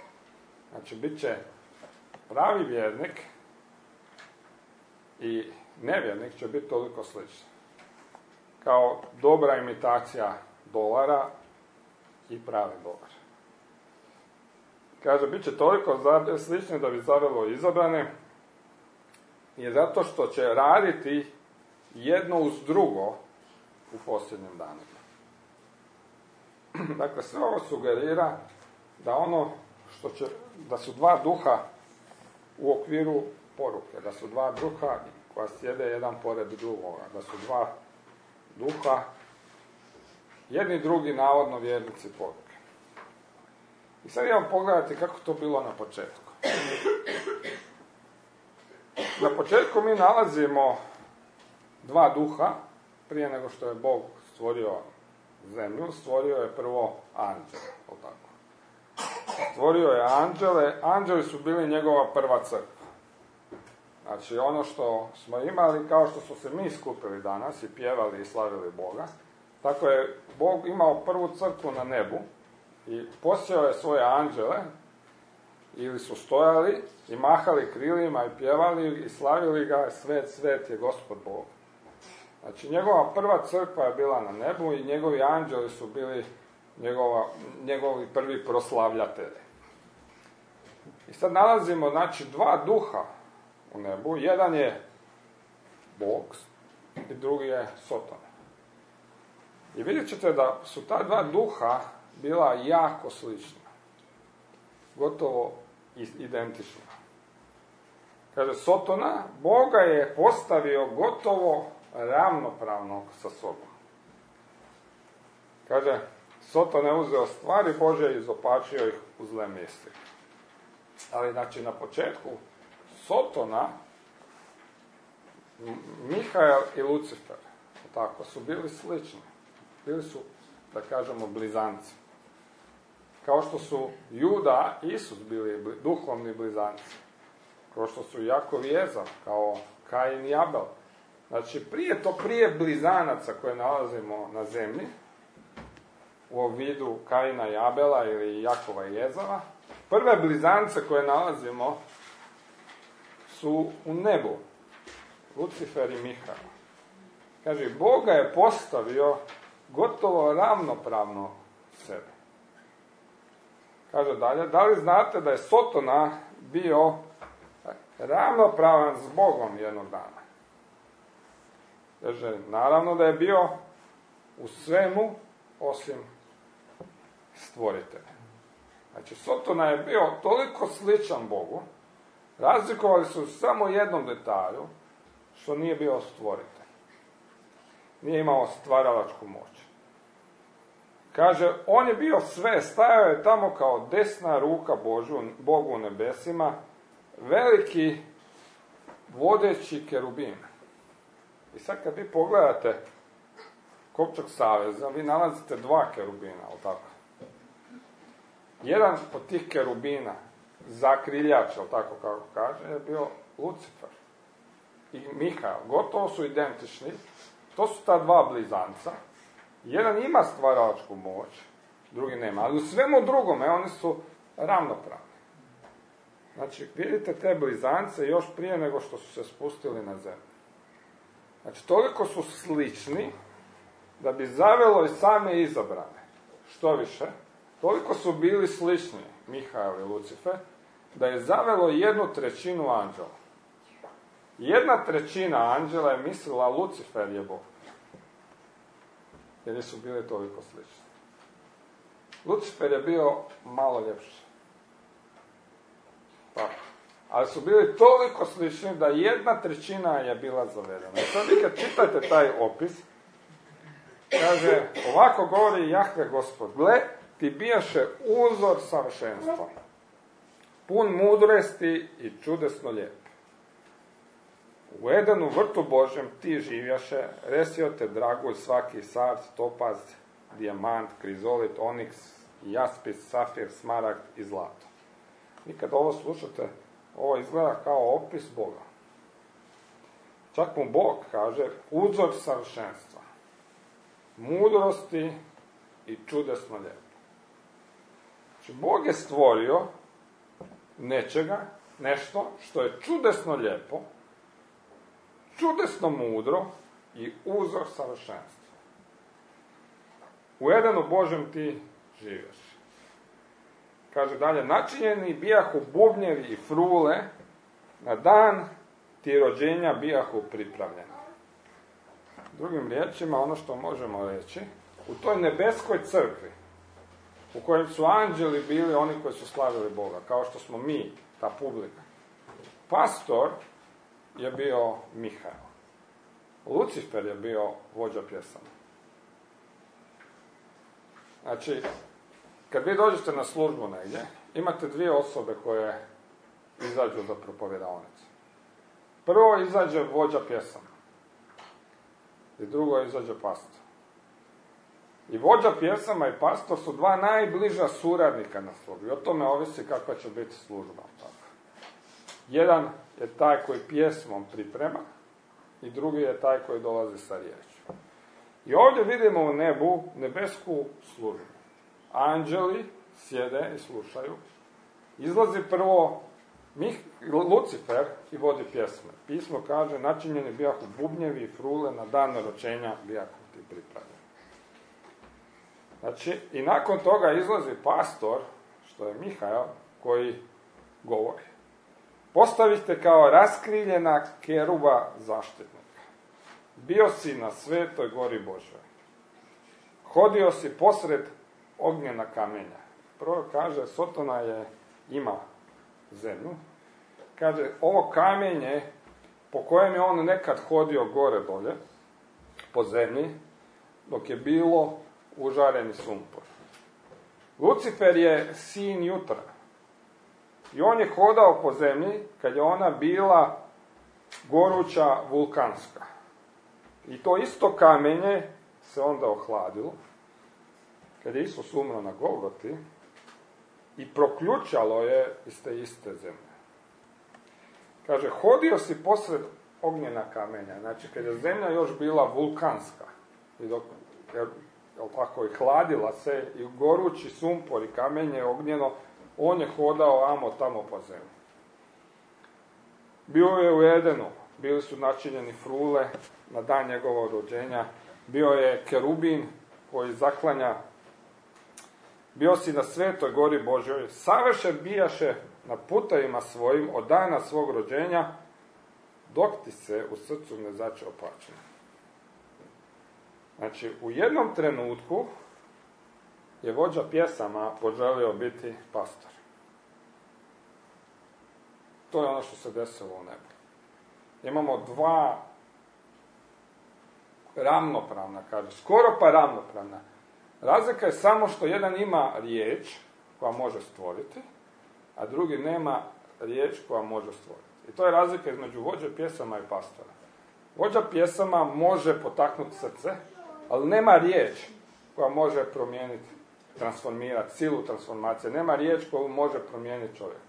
Znači, bit će pravi vjernik i nevjernik će biti toliko sličan. Kao dobra imitacija dolara i pravi dolar. Kaže, bit će toliko slični da bi zavelo izabrane, je zato što će raditi jedno uz drugo u posljednjim danima. Dakle, sve ovo sugerira da ono što će, da su dva duha u okviru poruke, da su dva duha koja sjede jedan pored drugoga, da su dva duha, jedni drugi navodno vjernici poruke. I sad idemo pogledati kako to bilo na početku. Na početku mi nalazimo dva duha, prije nego što je Bog stvorio zemlju, stvorio je prvo anđele, tako. Stvorio je anđele, anđeli su bili njegova prva crkva. Znači ono što smo imali, kao što su se mi skupili danas i pjevali i slavili Boga, tako je Bog imao prvu crkvu na nebu i posjeo je svoje anđele, ili su stojali i mahali krilima i pjevali i slavili ga, svet, svet je Gospod Bog. Znači njegova prva crkva je bila na nebu i njegovi anđeli su bili njegova, njegovi prvi proslavljatelji. I sad nalazimo, znači, dva duha u nebu. Jedan je Bog i drugi je Soton. I vidjet ćete da su ta dva duha bila jako slična. Gotovo identična. Kaže, Sotona, Boga je postavio gotovo ravnopravnog sa sobom. Kaže, Soton je uzeo stvari Božje i izopačio ih u zle misli. Ali, znači, na početku Sotona, Mihael i Lucifer, tako, su bili slični. Bili su, da kažemo, blizanci. Kao što su Juda i Isus bili duhovni blizanci. Kao što su Jakov i Ezav, kao Kain i Abel. Znači, prije to prije blizanaca koje nalazimo na zemlji, u vidu Kaina i Abela ili Jakova i Ezava, prve blizance koje nalazimo su u nebu. Lucifer i Mihael. Kaže, Boga je postavio gotovo ravnopravno sebe. Kaže dalje, da li znate da je Sotona bio ravnopravan s Bogom jednog dana? Kaže, naravno da je bio u svemu osim stvoritelja. Znači, Sotona je bio toliko sličan Bogu, razlikovali su samo jednom detalju, što nije bio stvoritelj. Nije imao stvaralačku moć. Kaže, on je bio sve, stajao je tamo kao desna ruka Božu, Bogu u nebesima, veliki vodeći kerubin. I sad kad vi pogledate Kopčak saveza, vi nalazite dva kerubina, ali tako? Jedan od tih kerubina, zakriljač, ali tako kako kaže, je bio Lucifer i Mihael. Gotovo su identični. To su ta dva blizanca. Jedan ima stvaralačku moć, drugi nema. Ali u svemu drugome oni su ravnopravni. Znači, vidite te blizance još prije nego što su se spustili na zemlju. Znači, toliko su slični da bi zavelo i same izabrane. Što više, toliko su bili slični, Mihael i Lucifer, da je zavelo jednu trećinu anđela. Jedna trećina anđela je mislila Lucifer je Bog. Jer su bili toliko slični. Lucifer je bio malo ljepši. Pa. Ali su bili toliko slični da jedna trećina je bila zavedena. I sad vi kad čitate taj opis, kaže, ovako govori Jahve Gospod, gle, ti bijaše uzor savršenstva, pun mudrosti i čudesno lijep. U Edenu vrtu Božjem ti živjaše, resio te dragulj svaki sarc, topaz, dijamant, krizolit, oniks, jaspis, safir, smaragd i zlato. I kad ovo slušate, ovo izgleda kao opis Boga. Čak mu Bog kaže uzor savršenstva, mudrosti i čudesno lijepo. Znači, Bog je stvorio nečega, nešto što je čudesno lijepo, čudesno mudro i uzor savršenstva. U Edenu Božem ti živješ. Kaže dalje, načinjeni bijahu bubnjevi i frule, na dan ti rođenja bijahu pripravljeni. Drugim riječima, ono što možemo reći, u toj nebeskoj crkvi, u kojem su anđeli bili oni koji su slavili Boga, kao što smo mi, ta publika, pastor je bio Mihael. Lucifer je bio vođa pjesama. Znači, kad vi dođete na službu negdje, imate dvije osobe koje izađu za propovedalnicu. Prvo izađe vođa pjesama i drugo izađe pastor. I vođa pjesama i pastor su dva najbliža suradnika na službi. O tome ovisi kakva će biti služba. Jedan je taj koji pjesmom priprema i drugi je taj koji dolazi sa riječju. I ovdje vidimo u nebu nebesku službu. Anđeli sjede i slušaju. Izlazi prvo Mih, Lucifer i vodi pjesme. Pismo kaže, načinjeni bijahu bubnjevi i frule, na dan rođenja bijahu ti pripravljeni. Znači, i nakon toga izlazi pastor, što je Mihael, koji govori. Postavite kao raskriljena keruba zaštitnika. Bio si na svetoj gori Božoj. Hodio si posred ognjena kamenja. Prvo kaže, Sotona je, ima zemlju. Kaže, ovo kamenje po kojem je on nekad hodio gore dolje, po zemlji, dok je bilo užareni sumpor. Lucifer je sin jutra. I on je hodao po zemlji kad je ona bila goruća vulkanska. I to isto kamenje se onda ohladilo, kad je Isus umro na Golgoti, i proključalo je iz te iste zemlje. Kaže, hodio si posred ognjena kamenja. Znači, kad je zemlja još bila vulkanska, i dok, jer, jel tako, i hladila se, i gorući sumpor i kamenje ognjeno, on je hodao amo tamo po zemlji. Bio je u Edenu, bili su načinjeni frule na dan njegovog rođenja, bio je kerubin koji zaklanja, bio si na svetoj gori Božjoj, savršen bijaše na putevima svojim od dana svog rođenja, dok ti se u srcu ne zače opačenje. Znači, u jednom trenutku je vođa pjesama poželio biti pastor. To je ono što se desilo u nebu. Imamo dva ravnopravna, kaže, skoro pa ravnopravna. Razlika je samo što jedan ima riječ koja može stvoriti, a drugi nema riječ koja može stvoriti. I to je razlika između vođe pjesama i pastora. Vođa pjesama može potaknuti srce, ali nema riječ koja može promijeniti, transformirati, silu transformacije. Nema riječ koju može promijeniti čovjek.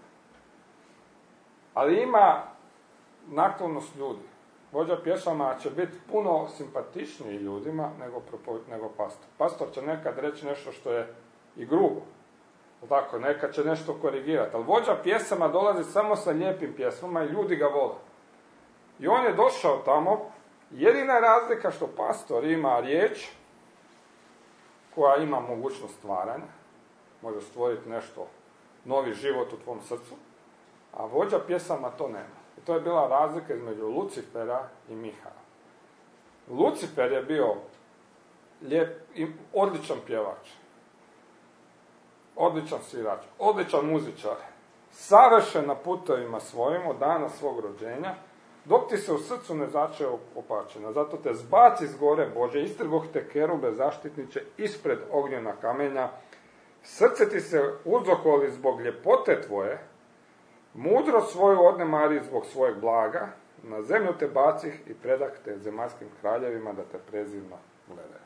Ali ima naklonost ljudi. Vođa pjesama će biti puno simpatičniji ljudima nego, nego pastor. Pastor će nekad reći nešto što je i grubo. Tako, nekad će nešto korigirati. Ali vođa pjesama dolazi samo sa lijepim pjesmama i ljudi ga vole. I on je došao tamo. Jedina razlika što pastor ima riječ koja ima mogućnost stvaranja, može stvoriti nešto, novi život u tvom srcu, a vođa pjesama to nema. I to je bila razlika između Lucifera i Mihaela. Lucifer je bio lijep, odličan pjevač, odličan svirač, odličan muzičar, savršen na putovima svojim od dana svog rođenja, dok ti se u srcu ne zače opačena. Zato te zbaci s gore Bože, istrgoh te kerube zaštitniče ispred ognjena kamenja, srce ti se uzokoli zbog ljepote tvoje, mudro svoju odnemari zbog svojeg blaga, na zemlju te bacih i predah te zemaljskim kraljevima da te prezirno gledaju.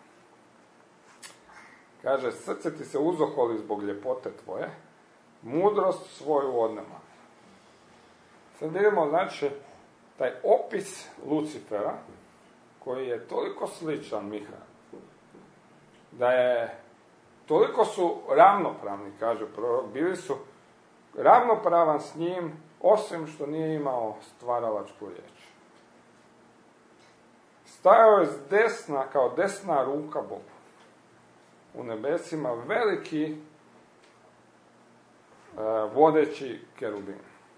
Kaže, srce ti se uzoholi zbog ljepote tvoje, mudrost svoju odnemari. Sad vidimo, znači, taj opis Lucifera, koji je toliko sličan Mihaelu, da je, toliko su ravnopravni, kaže prorok, bili su ravnopravan s njim, osim što nije imao stvaralačku riječ. stajao je s desna, kao desna ruka Boga. U nebesima veliki e, vodeći kerubin.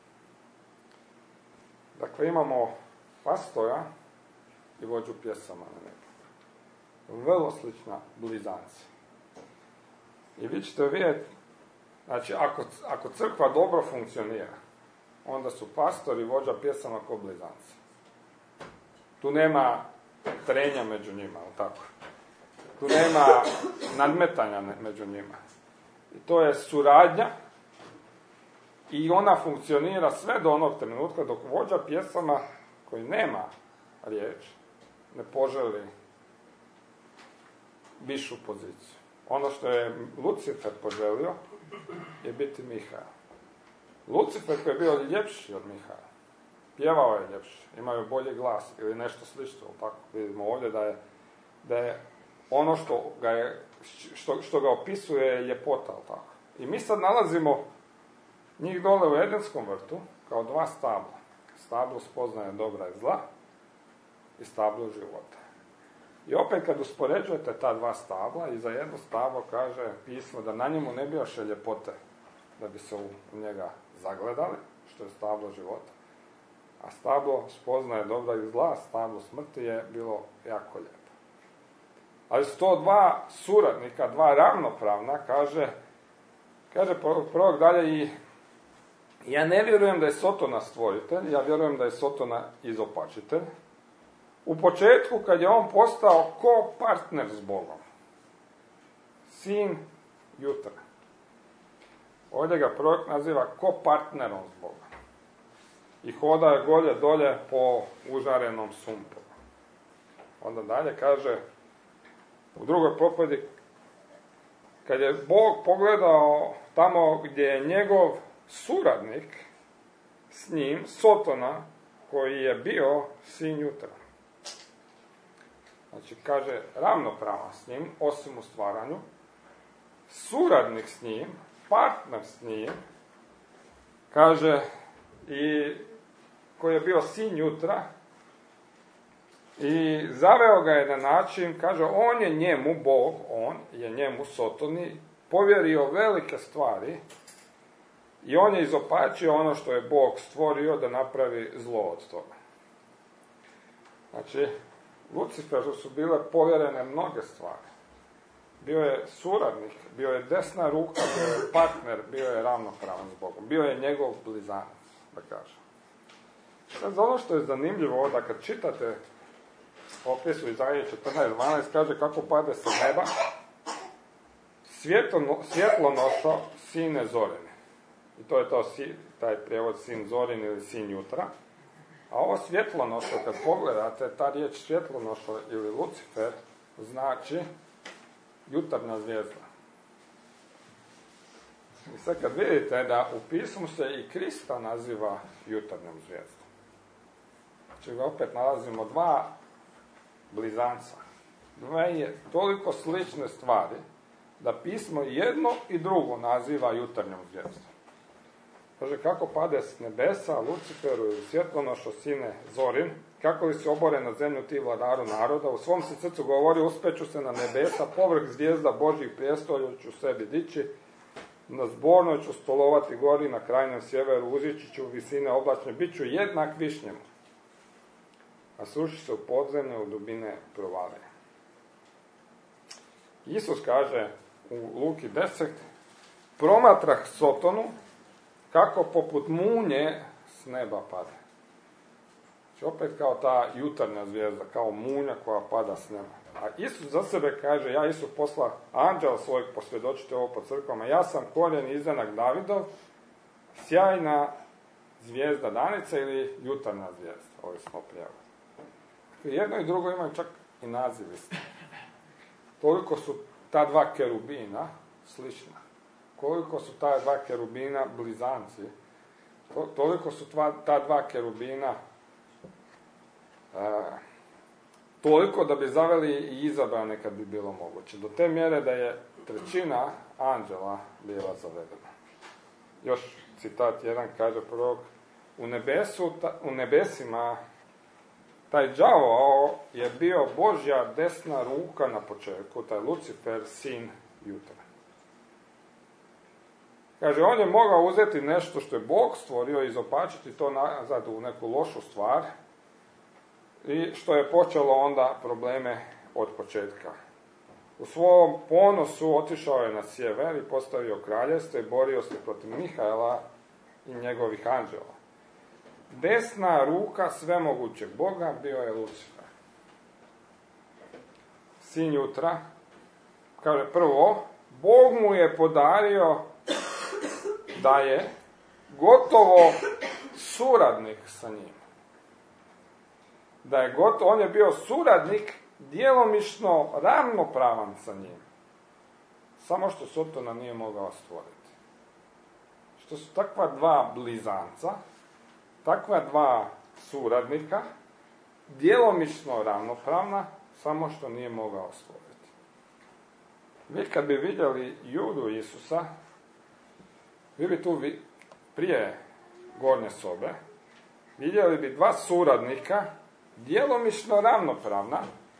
Dakle, imamo pastora i vođu pjesama na nebu. Vrlo slična blizanci. I vi ćete vidjeti, znači, ako, ako crkva dobro funkcionira, onda su pastori i vođa pjesama ko blizanci. Tu nema trenja među njima, tako. Tu nema nadmetanja među njima. I to je suradnja i ona funkcionira sve do onog trenutka dok vođa pjesama koji nema riječ ne poželi višu poziciju. Ono što je Lucifer poželio je biti Mihael. Lucifer koji je bio ljepši od Mihaela, pjevao je ljepši, imao je bolji glas ili nešto slično, tako vidimo ovdje da je, da je ono što ga, je, što, što ga opisuje je ljepota, tako. I mi sad nalazimo njih dole u Edenskom vrtu kao dva stabla. Stablo spoznaje dobra i zla i stablo života. I opet kad uspoređujete ta dva stabla, i za jedno stablo kaže pismo da na njemu ne bijaše ljepote da bi se u njega zagledali, što je stablo života. A stablo spoznaje dobra i zla, stablo smrti je bilo jako lijepo. Ali su to dva suradnika, dva ravnopravna, kaže, kaže prorok dalje i ja ne vjerujem da je Sotona stvoritelj, ja vjerujem da je Sotona izopačitelj. U početku, kad je on postao ko partner s Bogom, sin jutra. Ovdje ga prorok naziva ko partnerom s Bogom. I hoda je golje dolje po užarenom sumporu. Onda dalje kaže, u drugoj propovjedi, kad je Bog pogledao tamo gdje je njegov suradnik s njim, Sotona, koji je bio sin jutra. Znači, kaže, ravnopravan s njim, osim u stvaranju, suradnik s njim, partner s njim, kaže, i koji je bio sin jutra, i zaveo ga je na način, kaže, on je njemu, Bog, on je njemu, Sotoni, povjerio velike stvari i on je izopačio ono što je Bog stvorio da napravi zlo od toga. Znači, Luciferu su bile povjerene mnoge stvari. Bio je suradnik, bio je desna ruka, bio je partner, bio je ravnopravan s Bogom. Bio je njegov blizanac, da kažem. Sad, ono što je zanimljivo, da kad čitate opis u Izaiji četrnaest dvanaest, kaže kako pade sa neba svjetlonošo sine Zorine. I to je to, taj prijevod sin Zorin ili sin jutra. A ovo svjetlonošo, kad pogledate, ta riječ svjetlonošo ili Lucifer znači jutarnja zvijezda. I sad kad vidite da u pismu se i Krista naziva jutarnjom zvijezdom. Znači opet nalazimo dva blizanca. Dve je toliko slične stvari da pismo jedno i drugo naziva jutarnjom zvijezdom. Kaže, kako pade s nebesa, Luciferu ili svjetlonošo sine Zorin, kako li se obore na zemlju ti vladaru naroda, u svom se srcu govori, uspeću se na nebesa, povrh zvijezda Božjih prijestolja ću sebi dići, na zbornoj ću stolovati gori, na krajnjem sjeveru uzići ću visine oblačne, bit ću jednak višnjemu, a sruši se u podzemlje, u dubine provalije. Isus kaže u Luki deset, promatrah Sotonu, kako poput munje s neba pada. Znači opet kao ta jutarnja zvijezda, kao munja koja pada s neba. A Isus za sebe kaže, ja Isus posla anđela svojeg posvjedočiti ovo po crkvama, ja sam korijen izdanak Davidov, sjajna zvijezda danica ili jutarnja zvijezda, ovi smo prijavili. Jedno i drugo imaju čak i naziv isti. Toliko su ta dva kerubina slična. Koliko su ta dva kerubina blizanci, to, toliko su tva, ta dva kerubina e, toliko da bi zaveli i izabrane kad bi bilo moguće. Do te mjere da je trećina anđela bila zavedena. Još citat jedan kaže prorok, u, nebesu, ta, u nebesima Taj đavao je bio Božja desna ruka na početku, taj Lucifer, sin jutra. Kaže, on je mogao uzeti nešto što je Bog stvorio i izopačiti to nazad u neku lošu stvar i što je počelo onda probleme od početka. U svom ponosu otišao je na sjever i postavio kraljevstvo i borio se protiv Mihaela i njegovih anđela. Desna ruka svemogućeg Boga bio je Lucifer. Sin jutra. Kaže, prvo, Bog mu je podario da je gotovo suradnik sa njim. Da je gotovo, on je bio suradnik djelomično ravnopravan sa njim. Samo što Sotona nije mogao stvoriti. Što su takva dva blizanca, takva dva suradnika, djelomično ravnopravna, samo što nije mogao stvoriti. Vi kad bi vidjeli Judu Isusa, vi bi tu vi, prije gornje sobe, vidjeli bi dva suradnika, djelomično ravnopravna,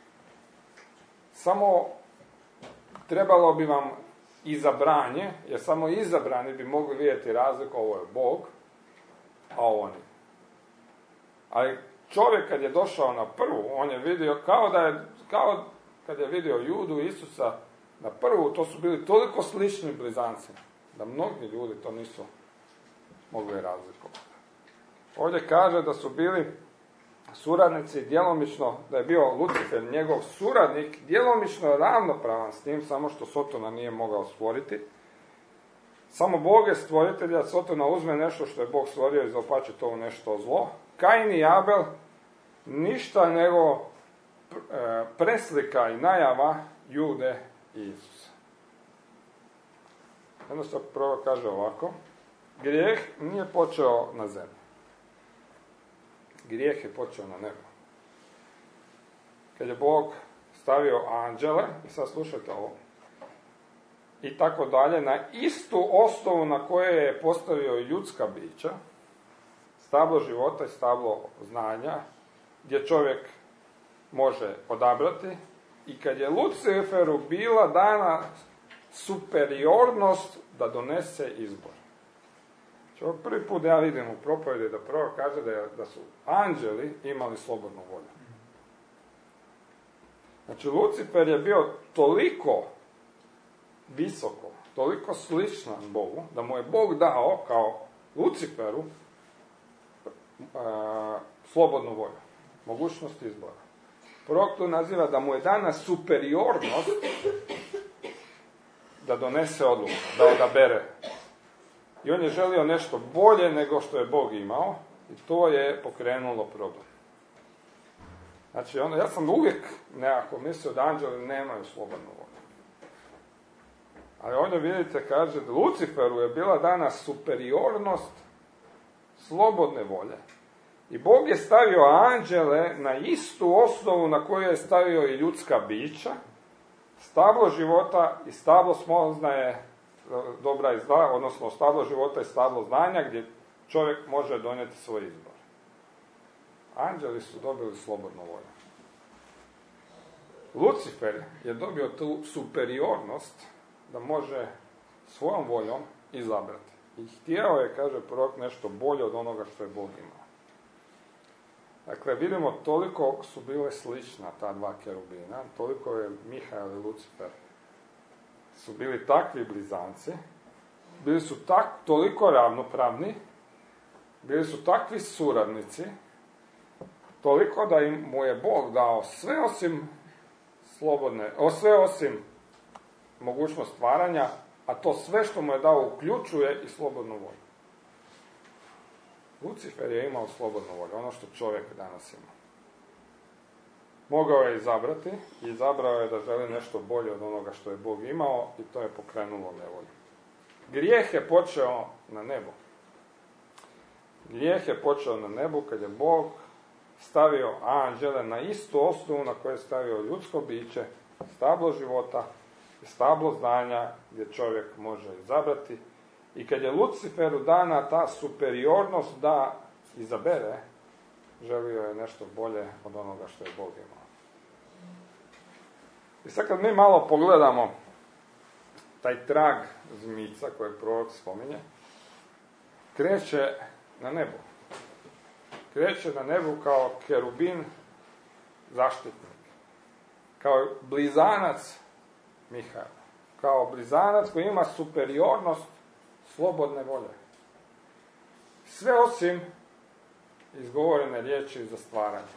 samo trebalo bi vam izabranje, jer samo izabrani bi mogli vidjeti razliku, ovo je Bog, a ovo nije. Ali čovjek kad je došao na prvu, on je vidio, kao da je, kao kad je vidio Judu Isusa na prvu, to su bili toliko slični blizanci, da mnogi ljudi to nisu mogli razlikovati. Ovdje kaže da su bili suradnici djelomično, da je bio Lucifer, njegov suradnik, djelomično ravnopravan s njim, samo što Sotona nije mogao stvoriti. Samo Bog je stvoritelj, da Sotona uzme nešto što je Bog stvorio i zaopači to u nešto zlo. Kain i Abel ništa nego preslika i najava Jude i Isusa. Jednostavno prvo kaže ovako, grijeh nije počeo na zemlji. Grijeh je počeo na nebu. Kad je Bog stavio anđele, i sad slušajte ovo, i tako dalje, na istu osnovu na koje je postavio ljudska bića, stablo života i stablo znanja, gdje čovjek može odabrati, i kad je Luciferu bila dana superiornost da donese izbor. Znači, ovo prvi put ja vidim u propovjedi da prvo kaže da, je, da su anđeli imali slobodnu volju. Znači, Lucifer je bio toliko visoko, toliko sličan Bogu, da mu je Bog dao kao Luciferu a, slobodnu volju, mogućnost izbora. Prorok to naziva da mu je dana superiornost da donese odluku, da odabere. I on je želio nešto bolje nego što je Bog imao, i to je pokrenulo problem. Znači, ono, ja sam uvijek nekako mislio da anđeli nemaju slobodnu volju. Ali ovdje vidite, kaže, Luciferu je bila dana superiornost slobodne volje. I Bog je stavio anđele na istu osnovu na koju je stavio i ljudska bića, stablo života i stablo spoznaje dobra i zla, odnosno stablo života i stablo znanja, gdje čovjek može donijeti svoj izbor. Anđeli su dobili slobodnu volju. Lucifer je dobio tu superiornost da može svojom voljom izabrati. I htio je, kaže prorok, nešto bolje od onoga što je Bog imao. Dakle, vidimo, toliko su bile slična ta dva kerubina, toliko je Mihael i Lucifer su bili takvi blizanci, bili su tak, toliko ravnopravni, bili su takvi suradnici, toliko da im mu je Bog dao sve osim slobodne, o sve osim mogućnost stvaranja, a to sve što mu je dao uključuje i slobodnu volju. Lucifer je imao slobodnu volju, ono što čovjek danas ima. Mogao je izabrati i izabrao je da želi nešto bolje od onoga što je Bog imao, i to je pokrenulo nevolju. Grijeh je počeo na nebu. Grijeh je počeo na nebu kad je Bog stavio anđele na istu osnovu na koju je stavio ljudsko biće, stablo života i stablo znanja, gdje čovjek može izabrati. I kad je Luciferu dana ta superiornost da izabere, želio je nešto bolje od onoga što je Bog imao. I sad kad mi malo pogledamo taj trag zmica kojeg prorok spominje, kreće na nebu. Kreće na nebu kao kerubin zaštitnik. Kao blizanac Mihaela. Kao blizanac koji ima superiornost slobodne volje. Sve osim izgovorene riječi za stvaranje.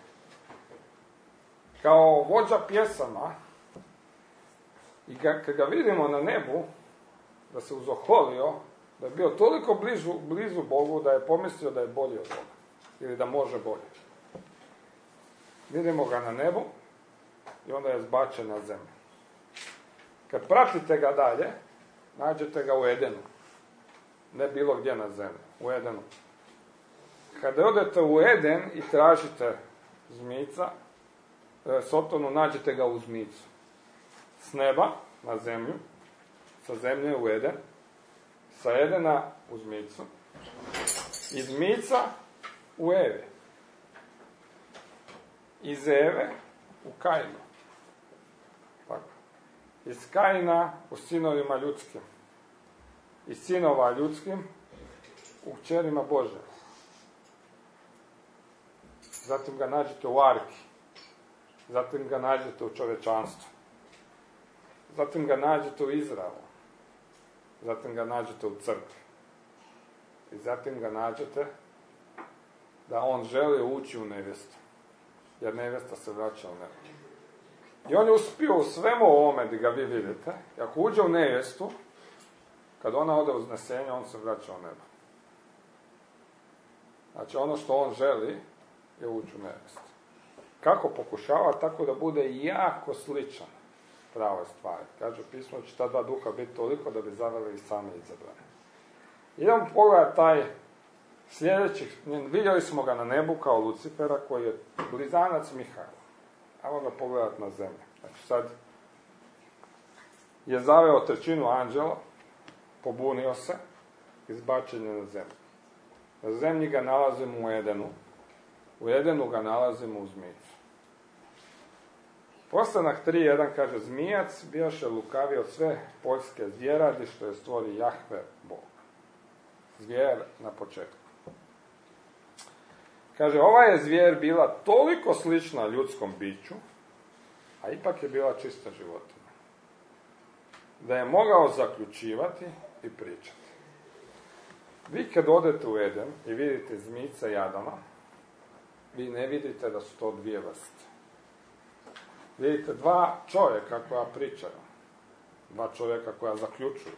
Kao vođa pjesama, i ga, kad ga vidimo na nebu, da se uzoholio, da je bio toliko blizu, blizu Bogu, da je pomislio da je bolji od Boga. Ili da može bolje. Vidimo ga na nebu i onda je zbačen na zemlju. Kad pratite ga dalje, nađete ga u Edenu. Ne bilo gdje na zemlji, u Edenu. Kad odete u Eden i tražite zmica, e, Sotonu, nađete ga u zmicu. S neba na zemlju, sa zemlje u Eden, sa Edena u zmicu, iz zmica u Eve, iz Eve u Kainu, tako. Iz Kaina u sinovima ljudskim, iz sinova ljudskim u kćerima Božje. Zatim ga nađete u Arki, zatim ga nađete u čovječanstvu, zatim ga nađete u Izraelu, zatim ga nađete u crkvi i zatim ga nađete da on želi ući u nevjestu, jer nevjesta se vraća u nebo. I on je uspio u svemu ovome da ga vi vidite, i ako uđe u nevjestu, kad ona ode u uznesenje, on se vraća u nebo. Znači ono što on želi je ući u nevjestu. Kako pokušava? Tako da bude jako sličan pravoj stvari. Kaže pismo, će ta dva duha biti toliko da bi zaveli i sami izabrani. Idemo pogledati taj sljedeći, vidjeli smo ga na nebu kao Lucifera, koji je blizanac Mihaela. Ajmo ga pogledati na zemlji. Znači sad je zaveo trećinu anđela, pobunio se, izbačen je na zemlju. Na zemlji ga nalazimo u Edenu, u Edenu ga nalazimo u zmicu. Postanak tri jedan kaže, zmijac bijaše lukavi od sve poljske zvjeradi što je stvori Jahve Bog. Zvijer na početku. Kaže, ova je zvijer bila toliko slična ljudskom biću, a ipak je bila čista životinja, da je mogao zaključivati i pričati. Vi kad odete u Eden i vidite zmica Jadama, vi ne vidite da su to dvije vrste. Vidite dva čovjeka koja pričaju, dva čovjeka koja zaključuju.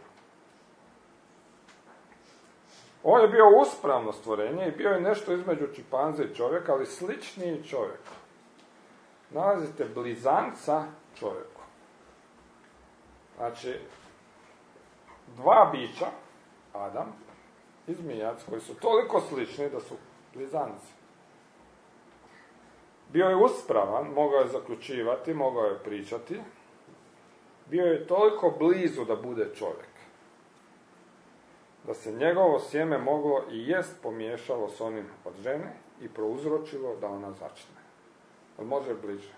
On je bio uspravno stvorenje i bio je nešto između čimpanze i čovjeka, ali sličniji čovjek. Nalazite blizanca čovjeku. Znači, dva bića, Adam i zmijac, koji su toliko slični da su blizanci. Bio je uspravan, mogao je zaključivati, mogao je pričati. Bio je toliko blizu da bude čovjek, da se njegovo sjeme moglo i jest pomiješalo s onim od žene i prouzročilo da ona začne. Ali može bliže.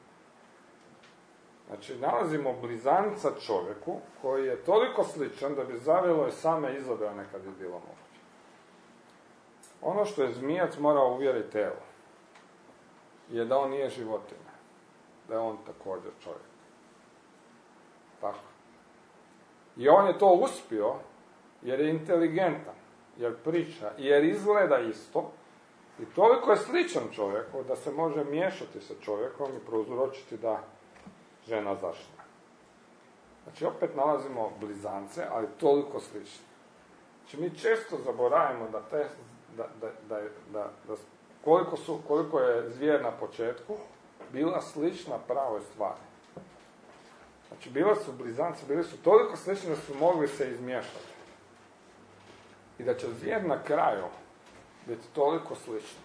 Znači, nalazimo blizanca čovjeku koji je toliko sličan da bi zavjelo i same izabrane kad je bilo moguće. Ono što je zmijac morao uvjeriti Evu je da on nije životinja, da je on također čovjek. Tako. I on je to uspio jer je inteligentan, jer priča, jer izgleda isto i toliko je sličan čovjeku da se može miješati sa čovjekom i prouzročiti da žena začne. Znači opet nalazimo blizance, ali toliko slični. Znači mi često zaboravimo da, te, da, da, da, da, da koliko, su, koliko je zvijer na početku bila slična pravoj stvari. Znači bile su blizanci, bili su toliko slični da su mogli se izmiješati. I da će zvijer na kraju biti toliko slično.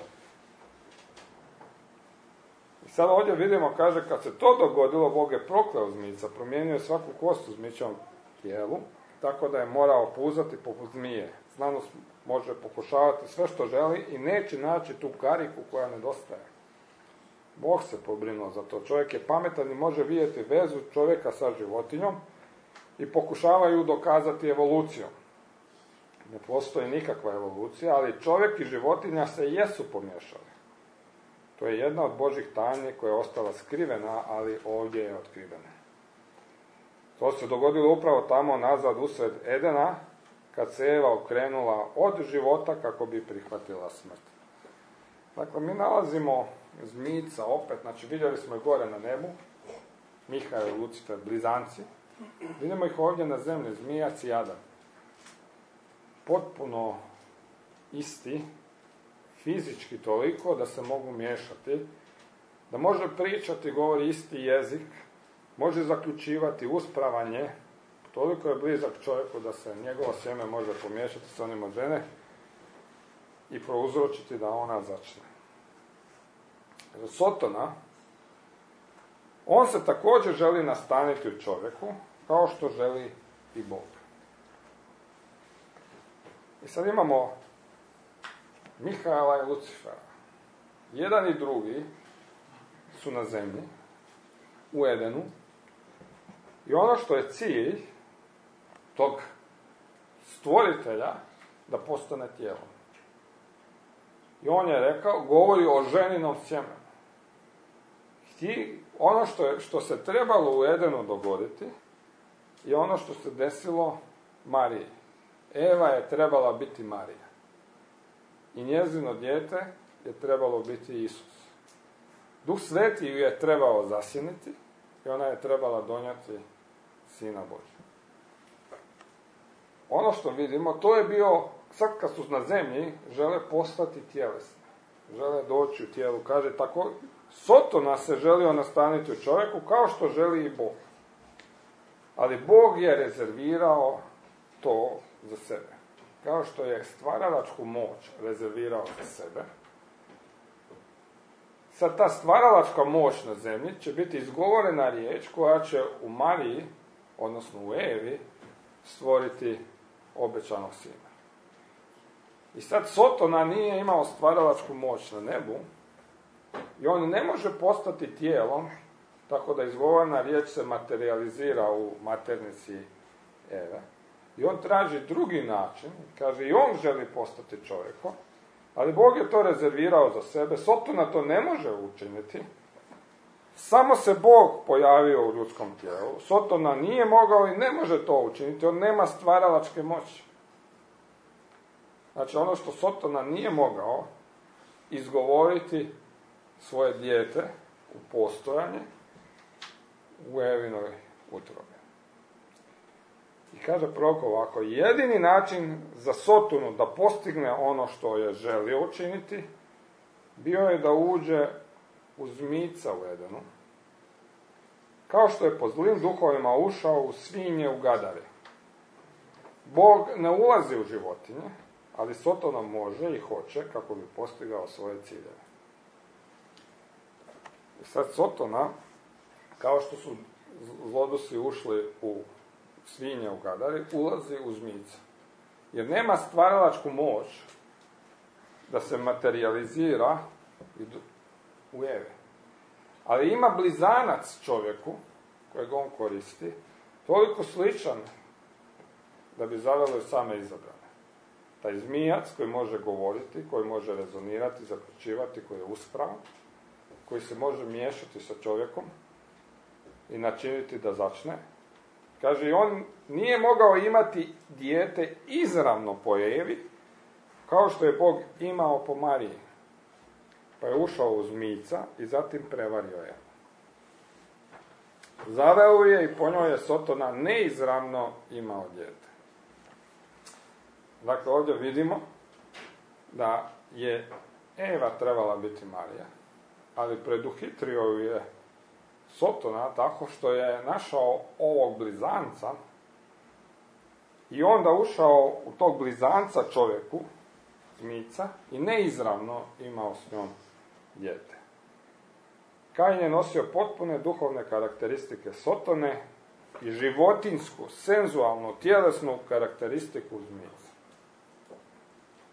I sad ovdje vidimo, kaže, kad se to dogodilo, Bog je prokleo zmijca, promijenio je svaku kost u zmijčevom tijelu, tako da je morao puzati poput zmije. Znanost može pokušavati sve što želi i neće naći tu kariku koja nedostaje. Bog se pobrinuo za to. Čovjek je pametan i može vidjeti vezu čovjeka sa životinjom i pokušavaju dokazati evolucijom. Ne postoji nikakva evolucija, ali čovjek i životinja se jesu pomiješali. To je jedna od Božjih tajni koja je ostala skrivena, ali ovdje je otkrivena. To se dogodilo upravo tamo nazad usred Edena, kad se Eva okrenula od života kako bi prihvatila smrt. Dakle, mi nalazimo zmijica opet, znači vidjeli smo ih gore na nebu, Mihael, Lucifer, blizanci. Vidimo ih ovdje na zemlji, zmijac i Adam. Potpuno isti, fizički toliko da se mogu miješati, da može pričati, govori isti jezik, može zaključivati uspravanje, toliko je blizak čovjeku da se njegovo sjeme može pomiješati s onim od žene i prouzročiti da ona začne. Sotona, on se također želi nastaniti u čovjeku, kao što želi i Bog. I sad imamo Mihaela i Lucifera. Jedan i drugi su na zemlji, u Edenu, i ono što je cilj tog stvoritelja, da postane tijelo. I on je rekao, govori o ženinom sjemenu. I ono što, je, što se trebalo u Edenu dogoditi je ono što se desilo Mariji. Eva je trebala biti Marija. I njezino dijete je trebalo biti Isus. Duh Sveti ju je trebao zasjeniti i ona je trebala donijeti Sina Božja. Ono što vidimo, to je bio, sad kad su na zemlji, žele postati tjelesni. Žele doći u tijelu. Kaže, tako, Sotona se želio nastaniti u čovjeku kao što želi i Bog. Ali Bog je rezervirao to za sebe. Kao što je stvaralačku moć rezervirao za sebe. Sad ta stvaralačka moć na zemlji će biti izgovorena riječ koja će u Mariji, odnosno u Evi, stvoriti obećanog sina. I sad Sotona nije imao stvaralačku moć na nebu i on ne može postati tijelom tako da izgovorena riječ se materializira u maternici Eve. I on traži drugi način, kaže i on želi postati čovjekom, ali Bog je to rezervirao za sebe. Sotona to ne može učiniti. Samo se Bog pojavio u ljudskom tijelu. Sotona nije mogao i ne može to učiniti. On nema stvaralačke moći. Znači ono što Sotona nije mogao izgovoriti svoje dijete u postojanje u Evinoj utrobi. I kaže prorok ovako, jedini način za Sotonu da postigne ono što je želio učiniti, bio je da uđe u zmijca u Edenu, kao što je po zlim duhovima ušao u svinje u gadare. Bog ne ulazi u životinje, ali Sotona može i hoće kako bi postigao svoje ciljeve. I sad Sotona, kao što su zlodusi ušli u svinje u gadari, ulazi u zmijca. Jer nema stvaralačku moć da se materializira u Evi. Ali ima blizanac čovjeku, kojeg on koristi, toliko sličan da bi zavelo i same izabrane. Taj zmijac koji može govoriti, koji može rezonirati, zaključivati, koji je uspravan, koji se može miješati sa čovjekom i načiniti da začne. Kaže, on nije mogao imati dijete izravno po Evi, kao što je Bog imao po Mariji. Pa je ušao u zmijca i zatim prevario je. Zaveo je i po njoj je Sotona neizravno imao dijete. Dakle, ovdje vidimo da je Eva trebala biti Marija, ali preduhitrio ju je Sotona tako što je našao ovog blizanca i onda ušao u tog blizanca čovjeku, zmijca, i neizravno imao s njom dijete. Kain je nosio potpune duhovne karakteristike Sotone i životinsku, senzualnu, tjelesnu karakteristiku zmijca.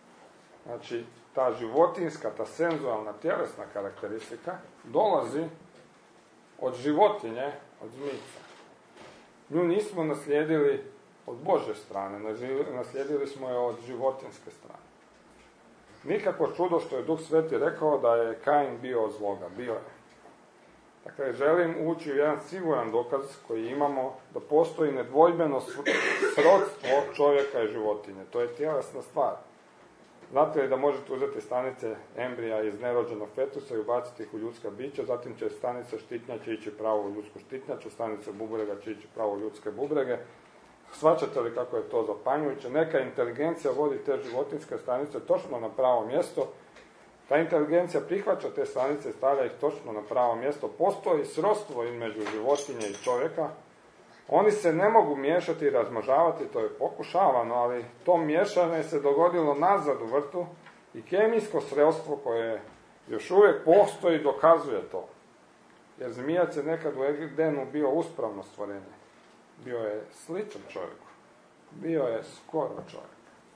Znači, ta životinjska, ta senzualna, tjelesna karakteristika dolazi od životinje, od zmijca. Nju nismo naslijedili od Božje strane, naslijedili smo je od životinjske strane. Nikakvo čudo što je Duh Sveti rekao da je Kain bio od zloga, bio je. Dakle, želim ući u jedan siguran dokaz koji imamo da postoji nedvojbeno srodstvo čovjeka i životinje. To je tjelesna stvar. Znate li da možete uzeti stanice embrija iz nerođenog fetusa i ubaciti ih u ljudska bića, zatim će stanice štitnjače ići pravo u ljudsku štitnjaču, stanice bubrega će ići pravo u ljudske bubrege. Shvaćate li kako je to zapanjujuće? Neka inteligencija vodi te životinjske stanice točno na pravo mjesto. Ta inteligencija prihvaća te stanice i stavlja ih točno na pravo mjesto. Postoji srodstvo između životinje i čovjeka. Oni se ne mogu miješati i razmnožavati, to je pokušavano, ali to miješanje se dogodilo nazad u vrtu i kemijsko sredstvo koje još uvijek postoji dokazuje to. Jer zmijac je nekad u Edenu bio uspravno stvorenje. Bio je sličan čovjeku. Bio je skoro čovjek.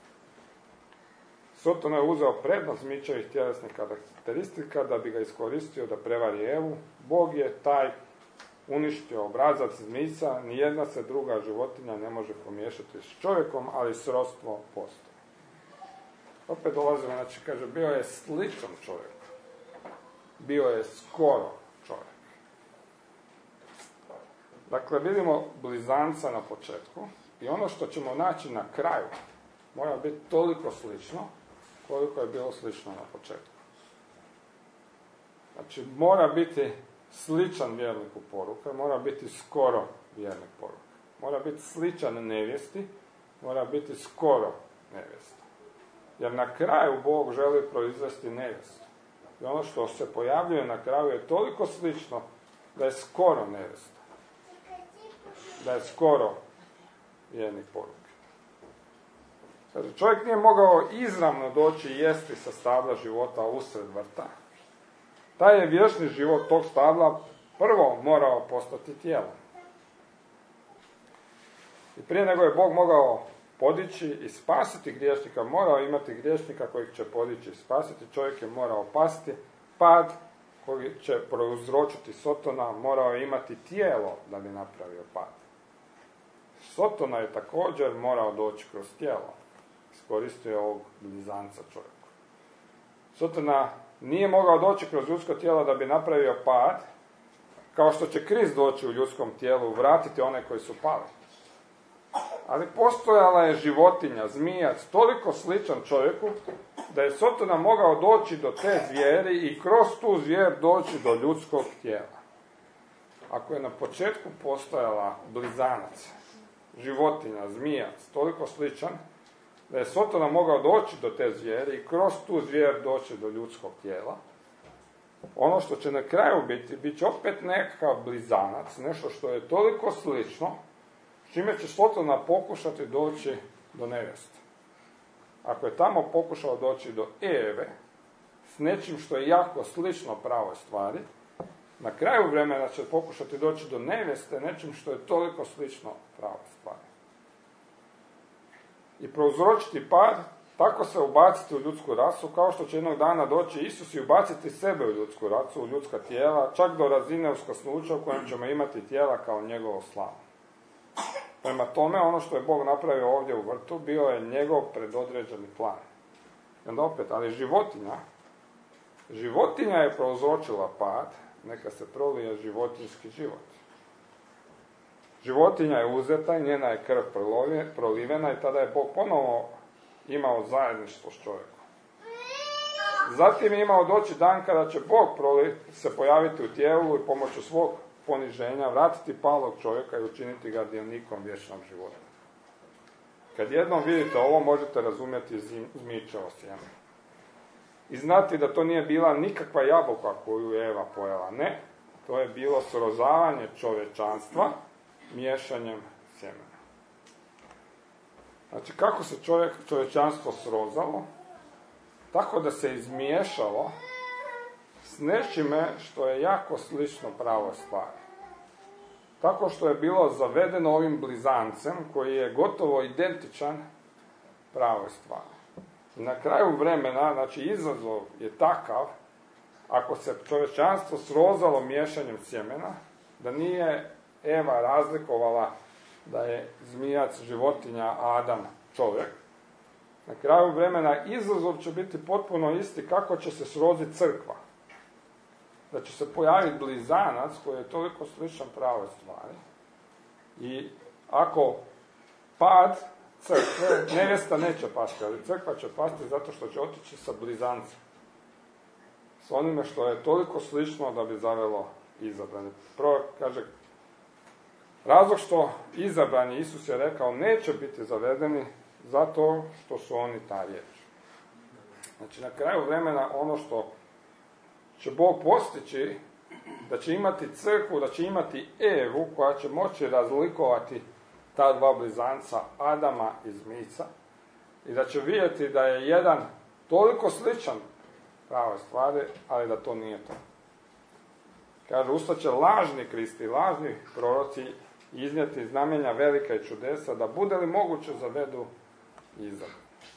Sotona je uzeo prednost zmijčevih tjelesnih karakteristika da bi ga iskoristio da prevari Evu. Bog je taj uništio obrazac zmijca, nijedna se druga životinja ne može pomiješati s čovjekom, ali srodstvo postoji. Opet dolazimo, znači, kaže, bio je sličan čovjek. Bio je skoro čovjek. Dakle, vidimo blizanca na početku i ono što ćemo naći na kraju mora biti toliko slično koliko je bilo slično na početku. Znači, mora biti sličan vjerniku poruka, mora biti skoro vjernik poruka. Mora biti sličan nevjesti, mora biti skoro nevjesta. Jer na kraju Bog želi proizvesti nevjestu. I ono što se pojavljuje na kraju je toliko slično da je skoro nevjesta. Da je skoro vjernik poruke. Znači, čovjek nije mogao izravno doći i jesti sa stabla života usred vrta. Taj je vječni život tog stabla prvo morao postati tijelo. I prije nego je Bog mogao podići i spasiti griješnika, morao imati griješnika kojeg će podići i spasiti. Čovjek je morao pasti, pad koji će prouzročiti Sotona, morao je imati tijelo da bi napravio pad. Sotona je također morao doći kroz tijelo. Iskoristio je ovog blizanca čovjeku. Sotona nije mogao doći kroz ljudsko tijelo da bi napravio pad, kao što će Krist doći u ljudskom tijelu, vratiti one koji su pali. Ali postojala je životinja, zmijac, toliko sličan čovjeku, da je Sotona mogao doći do te zvijeri i kroz tu zvijer doći do ljudskog tijela. Ako je na početku postojala blizanac, životinja, zmijac, toliko sličan, da je Sotona mogao doći do te zvijeri i kroz tu zvijer doći do ljudskog tijela, ono što će na kraju biti, bit će opet nekakav blizanac, nešto što je toliko slično, s čime će Sotona pokušati doći do nevjeste. Ako je tamo pokušao doći do Eve, s nečim što je jako slično pravoj stvari, na kraju vremena će pokušati doći do nevjeste, nečim što je toliko slično pravoj stvari. I prouzročiti pad, tako se ubaciti u ljudsku rasu, kao što će jednog dana doći Isus i ubaciti sebe u ljudsku rasu, u ljudska tijela, čak do razine uskrsnuća u kojem ćemo imati tijela kao njegovo slavu. Prema tome, ono što je Bog napravio ovdje u vrtu, bio je njegov predodređeni plan. I onda opet, ali životinja, životinja je prouzročila pad, neka se prolije životinjski život. Životinja je uzeta i njena je krv prolivena i tada je Bog ponovo imao zajedništvo s čovjekom. Zatim je imao doći dan kada će Bog se pojaviti u tijelu i pomoću svog poniženja vratiti palog čovjeka i učiniti ga dionikom vječnog života. Kad jednom vidite ovo, možete razumjeti zmijčevo sjeme. I znati da to nije bila nikakva jabuka koju je Eva pojela. Ne, to je bilo srozavanje čovječanstva miješanjem sjemena. Znači, kako se čovjek, čovječanstvo srozalo? Tako da se izmiješalo s nečime što je jako slično pravoj stvari. Tako što je bilo zavedeno ovim blizancem koji je gotovo identičan pravoj stvari. I na kraju vremena, znači izazov je takav, ako se čovječanstvo srozalo miješanjem sjemena, da nije Eva razlikovala da je zmijac životinja, a Adam čovjek. Na kraju vremena izazov će biti potpuno isti kako će se sroziti crkva. Da će se pojaviti blizanac koji je toliko sličan pravoj stvari. I ako pad crkve, nevjesta neće pasti, ali crkva će pasti zato što će otići sa blizancem. S onime što je toliko slično da bi zavelo izabranje. Prvo kaže, razlog što izabrani, Isus je rekao, neće biti zavedeni zato što su oni ta riječ. Znači, na kraju vremena ono što će Bog postići, da će imati crkvu, da će imati Evu koja će moći razlikovati ta dva blizanca, Adama i zmijca, i da će vidjeti da je jedan toliko sličan pravoj stvari, ali da to nije to. Kaže, ustaće lažni Kristi, lažni proroci iznijeti znamenja velika i čudesa, da bude li moguće zavedu izabran.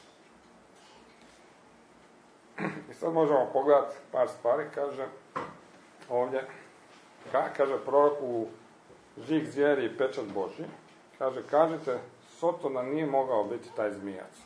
I sad možemo pogledati par stvari, kaže ovdje, ka, kaže prorok u Žig zvijeri i pečat Božji, kaže, kažete, Sotona nije mogao biti taj zmijac.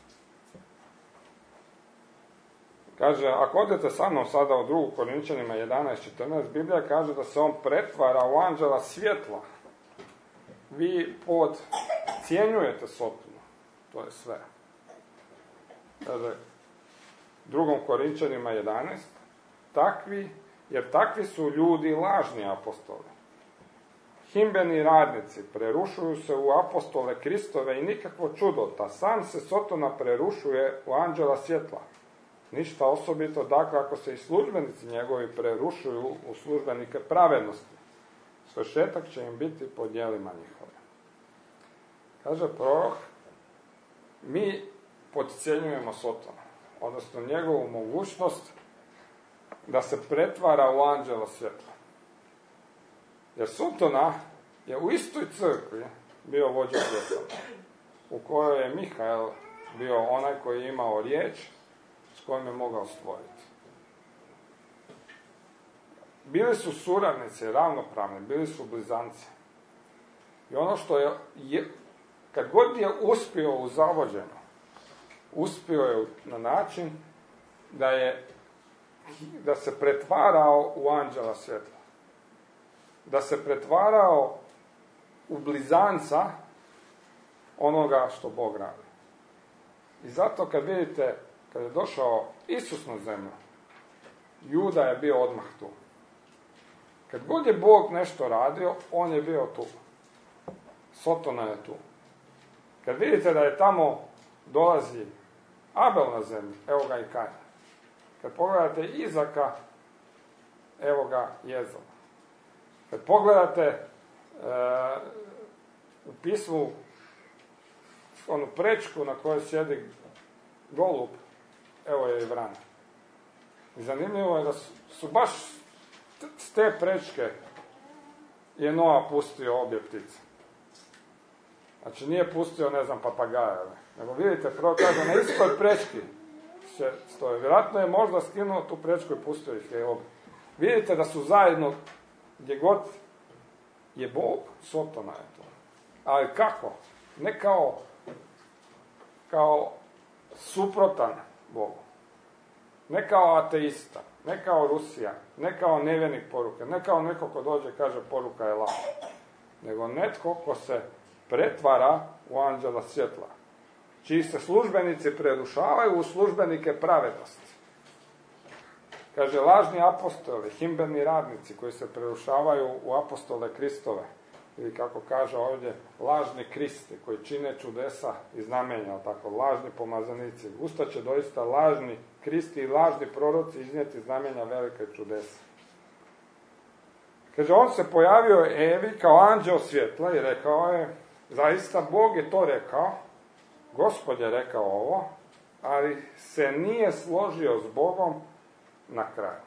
Kaže, ako odete sa mnom sada u drugu Korinčanima jedanaest četrnaest, Biblija kaže da se on pretvara u anđela svjetla. Vi podcjenjujete Sotonu. To je sve. Kaže, drugom Korinčanima jedanaest, takvi, jer takvi su ljudi lažni apostoli. Himbeni radnici prerušuju se u apostole Kristove i nikakvo čudo, ta sam se Sotona prerušuje u anđela svjetla. Ništa osobito, dakle, ako se i službenici njegovi prerušuju u službenike pravednosti. Svršetak će im biti po djelima njihove. Kaže prorok, mi podcjenjujemo Sotona, odnosno njegovu mogućnost da se pretvara u anđela svjetla. Jer Sotona je u istoj crkvi bio vođa svjetla, u kojoj je Mihael bio onaj koji je imao riječ s kojim je mogao stvoriti. Bili su suradnici, ravnopravni, bili su blizanci. I ono što je, je kad god je uspio u zavođenju, uspio je na način da je da se pretvarao u anđela svjetla. Da se pretvarao u blizanca onoga što Bog radi. I zato kad vidite, kad je došao Isus na zemlju, Juda je bio odmah tu. Kad god je Bog nešto radio, on je bio tu. Sotona je tu. Kad vidite da je tamo dolazi Abel na zemlju, evo ga i Kain. Kad pogledate Izaka, evo ga Jezava. Kad pogledate e, u pismu onu prečku na kojoj sjedi golub, evo je i vrana. I zanimljivo je da su, su baš s te prečke je Noa pustio obje ptice. Znači nije pustio, ne znam, papagaja, nego vidite, prvo kaže, na istoj prečki se stoje. Vjerojatno je možda skinuo tu prečku i pustio ih je obje. Vidite da su zajedno, gdje god je Bog, Sotona je to. Ali kako? Ne kao, kao suprotan Bogu. Ne kao ateista, ne kao Rusija, ne kao nevjernik poruke, ne kao neko ko dođe i kaže poruka je laž. Nego netko ko se pretvara u anđela svjetla. Čiji se službenici prerušavaju u službenike pravednosti. Kaže, lažni apostoli, himbeni radnici koji se prerušavaju u apostole Kristove. Ili kako kaže ovdje, lažni Kristi koji čine čudesa i znamenja, tako, lažni pomazanici. Ustaće doista lažni Kristi i lažni proroci iznijeti znamenja velike čudesa. Kaže, on se pojavio Evi kao anđeo svjetla i rekao je, zaista Bog je to rekao, Gospod je rekao ovo, ali se nije složio s Bogom na kraju.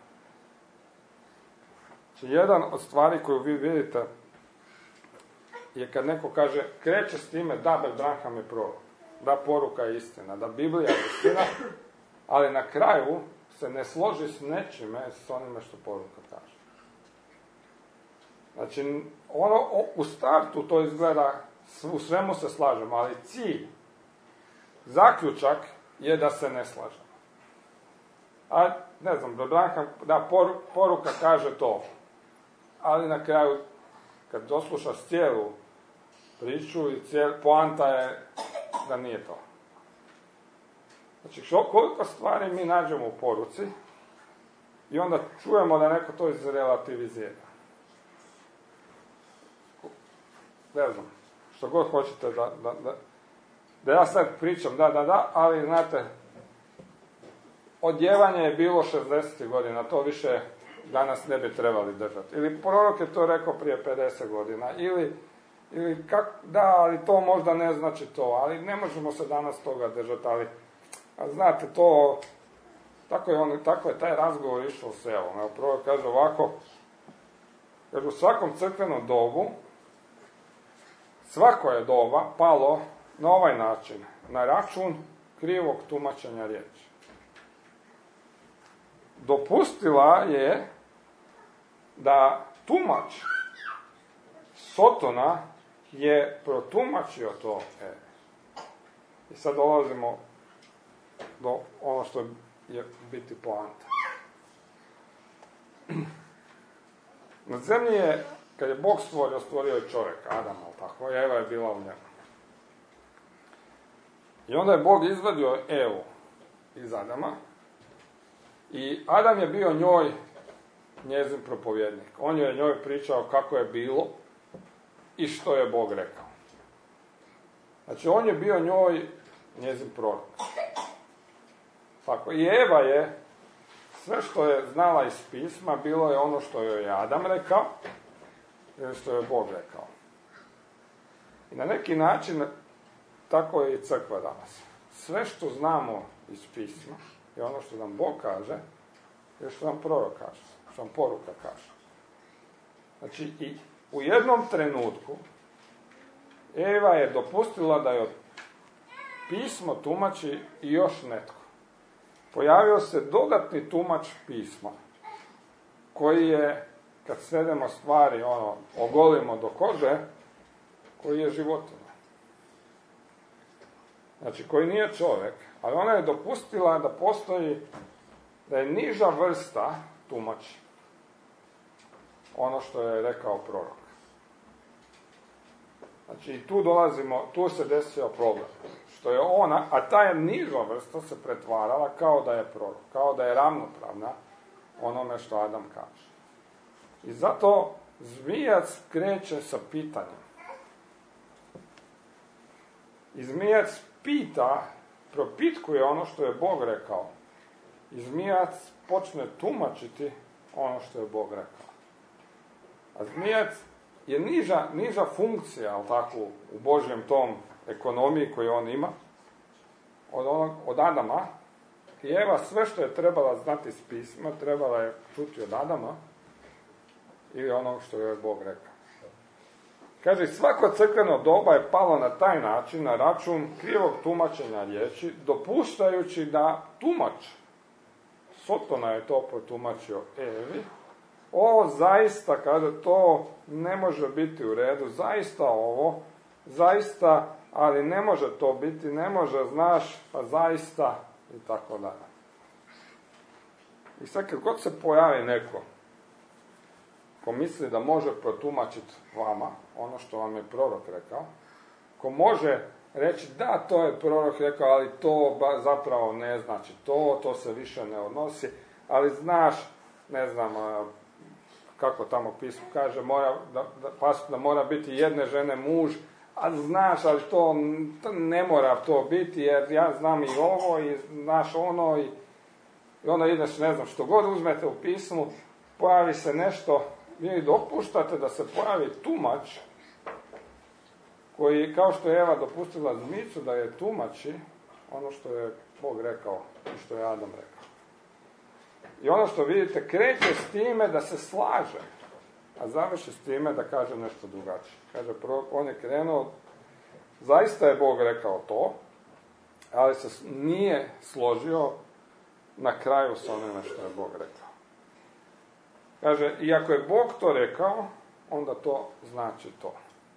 Znači, jedan od stvari koju vi vidite je kad neko kaže, kreće s time da Branham je prorok, da poruka je istina, da Biblija je istina, ali na kraju se ne složi s nečime, s onime što poruka kaže. Znači, ono, u startu to izgleda, u svemu se slažemo, ali cilj, zaključak je da se ne slažemo. A, ne znam, Branka, da, poruka kaže to, ali na kraju, kad doslušaš cijelu priču i cijel, poanta je da nije to. Znači, što, koliko stvari mi nađemo u poruci i onda čujemo da neko to izrelativizira. Ne znam, što god hoćete da, da, da, da ja sad pričam, da, da, da, ali znate, odjevanje je bilo šezdesetih godina, to više danas ne bi trebali držati. Ili prorok je to rekao prije pedeset godina, ili, ili kak, da, ali to možda ne znači to, ali ne možemo se danas toga držati, ali, ali znate, to, tako je, on, tako je taj razgovor išao u selu. Evo, prorok kaže ovako, kaže, u svakom crkvenom dobu, svako je doba palo na ovaj način, na račun krivog tumačenja riječi. Dopustila je da tumač Sotona je protumačio to. E. I sad dolazimo do ono što je biti poanta. Na zemlji je, kad je Bog stvorio, stvorio je čovjek, Adama, tako, i Eva je bila u njemu. I onda je Bog izvadio Evu iz Adama i Adam je bio njoj njezin propovjednik. On je njoj pričao kako je bilo i što je Bog rekao. Znači, on je bio njoj njezin prorok. Tako, i Eva je, sve što je znala iz pisma, bilo je ono što joj je Adam rekao ili što je Bog rekao. I na neki način tako je i crkva danas. Sve što znamo iz pisma je ono što nam Bog kaže i što nam prorok kaže, što nam poruka kaže. Znači, i u jednom trenutku Eva je dopustila da joj pismo tumači i još netko. Pojavio se dodatni tumač pisma, koji je, kad svedemo stvari, ono, ogolimo do kože, koji je životinja. Znači, koji nije čovjek, ali ona je dopustila da postoji, da je niža vrsta tumači ono što je rekao prorok. Znači, i tu dolazimo, tu se desio problem. Što je ona, a ta je niža vrsta se pretvarala kao da je prorok, kao da je ravnopravna onome što Adam kaže. I zato zmijac kreće sa pitanjem. I zmijac pita, propitkuje ono što je Bog rekao. I zmijac počne tumačiti ono što je Bog rekao. A zmijac je niža, niža funkcija, ali tako, u Božjem tom ekonomiji koju on ima, od, onog, od Adama. I Eva sve što je trebala znati iz pisma, trebala je čuti od Adama ili onog što je Bog rekao. Kaže, svako crkveno doba je palo na taj način, na račun krivog tumačenja riječi, dopuštajući da tumač, Sotona je to protumačio Evi, ovo zaista, kaže, to ne može biti u redu, zaista ovo, zaista, ali ne može to biti, ne može, znaš, pa zaista, i tako dalje. I sad kad god se pojavi neko ko misli da može protumačiti vama ono što vam je prorok rekao, ko može reći da, to je prorok rekao, ali to zapravo ne znači to, to se više ne odnosi, ali znaš, ne znam kako tamo pismo kaže, mora, da, da, da mora biti jedne žene muž, a znaš, ali to, to ne mora to biti, jer ja znam i ovo, i znaš ono, i, i onda ideš, ne znam, što god uzmete u pismu, pojavi se nešto, vi dopuštate da se pojavi tumač, koji, kao što je Eva dopustila zmicu da je tumači ono što je Bog rekao i što je Adam rekao. I ono što vidite, kreće s time da se slaže, a završi s time da kaže nešto drugačije. Kaže, on je krenuo, zaista je Bog rekao to, ali se nije složio na kraju sa onime što je Bog rekao. Kaže, i ako je Bog to rekao, onda to znači to.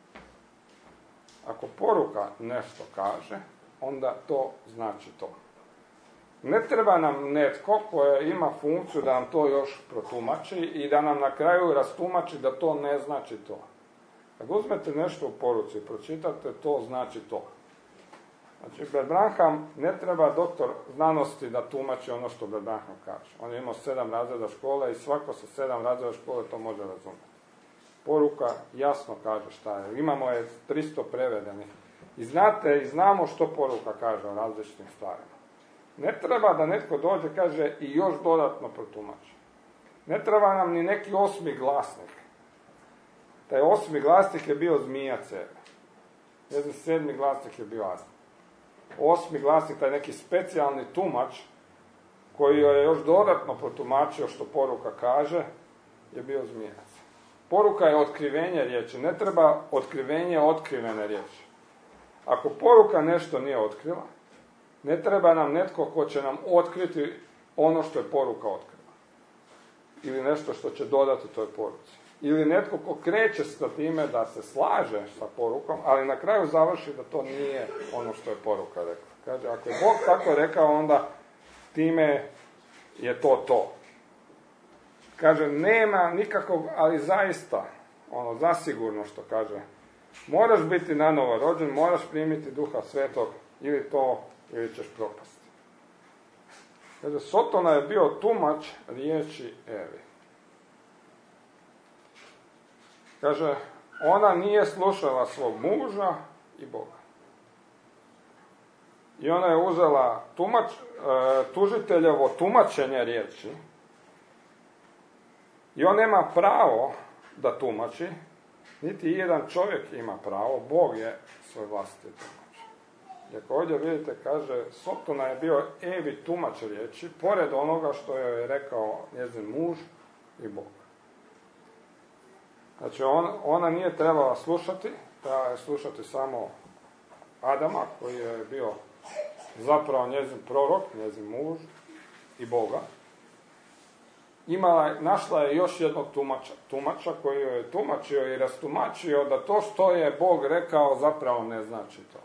Ako poruka nešto kaže, onda to znači to. Ne treba nam netko koji ima funkciju da nam to još protumači i da nam na kraju rastumači da to ne znači to. Kad uzmete nešto u poruci i pročitate, to znači to. Znači, Bert Branham ne treba doktor znanosti da tumači ono što Bert Branham kaže. On je imao sedam razreda škole i svako sa sedam razreda škole to može razumjeti. Poruka jasno kaže šta je. Imamo je tristo prevedenih. I znate i znamo što poruka kaže o različitim stvarima. Ne treba da netko dođe, kaže, i još dodatno protumači. Ne treba nam ni neki osmi glasnik. Taj osmi glasnik je bio zmija cebe. Jedan sedmi glasnik je bio Adam. Osmi glasnik, taj neki specijalni tumač, koji je još dodatno protumačio što poruka kaže, je bio zmijac. Poruka je otkrivenje riječi. Ne treba otkrivenje otkrivene riječi. Ako poruka nešto nije otkrila, ne treba nam netko ko će nam otkriti ono što je poruka otkrila. Ili nešto što će dodati toj poruci. Ili netko ko kreće sa time da se slaže sa porukom, ali na kraju završi da to nije ono što je poruka rekla. Kaže, ako je Bog tako rekao, onda time je to to. Kaže, nema nikakvog, ali zaista, ono, zasigurno što kaže, moraš biti nanovo rođen, moraš primiti Duha Svetog, ili to, ili ćeš propasti. Kaže, Sotona je bio tumač riječi Evi. Kaže, ona nije slušala svog muža i Boga. I ona je uzela tumač, tužiteljevo tumačenje riječi i on nema pravo da tumači, niti jedan čovjek ima pravo, Bog je svoj vlastiti tumač. I ako ovdje vidite, kaže, Sotona je bio Evi tumač riječi, pored onoga što je rekao njezin muž i Bog. Znači, on, ona nije trebala slušati, trebala je slušati samo Adama, koji je bio zapravo njezin prorok, njezin muž i Boga. Imala, našla je još jednog tumača, tumača koji joj je tumačio i rastumačio da to što je Bog rekao zapravo ne znači to.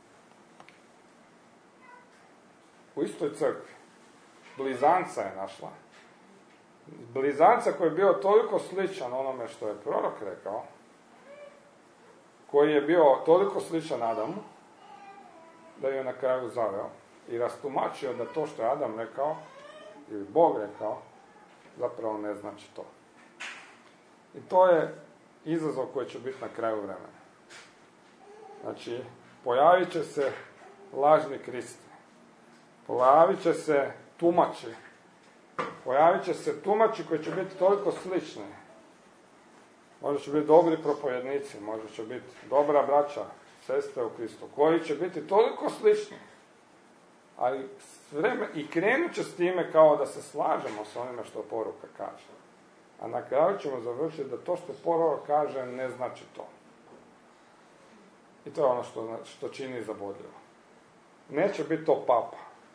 U istoj crkvi blizanca je našla. Blizanca koji je bio toliko sličan onome što je prorok rekao, koji je bio toliko sličan Adamu, da je na kraju zaveo i rastumačio da to što je Adam rekao, ili Bog rekao, zapravo ne znači to. I to je izazov koji će biti na kraju vremena. Znači, pojavit će se lažni Kristi. Pojavit će se tumači. Pojavit će se tumači koji će biti toliko slični. Možda će biti dobri propovjednici, možda će biti dobra braća, sestre u Kristu, koji će biti toliko slični. Ali vreme, i krenut će s time kao da se slažemo s onime što poruka kaže. A na kraju ćemo završiti da to što poruka kaže ne znači to. I to je ono što, što čini zabodljivo. Neće biti to papa.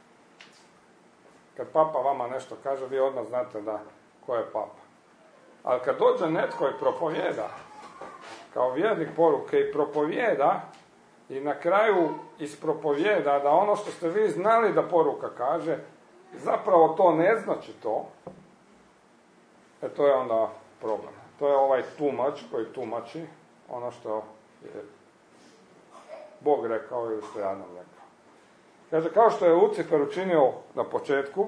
Kad papa vama nešto kaže, vi odmah znate da ko je papa. Ali kad dođe netko i propovjeda, kao vjernik poruke i propovjeda, i na kraju ispropovjeda da ono što ste vi znali da poruka kaže, zapravo to ne znači to, e to je onda problem. To je ovaj tumač koji tumači ono što je Bog rekao ili što je Adam rekao. Kaže, kao što je Lucifer učinio na početku,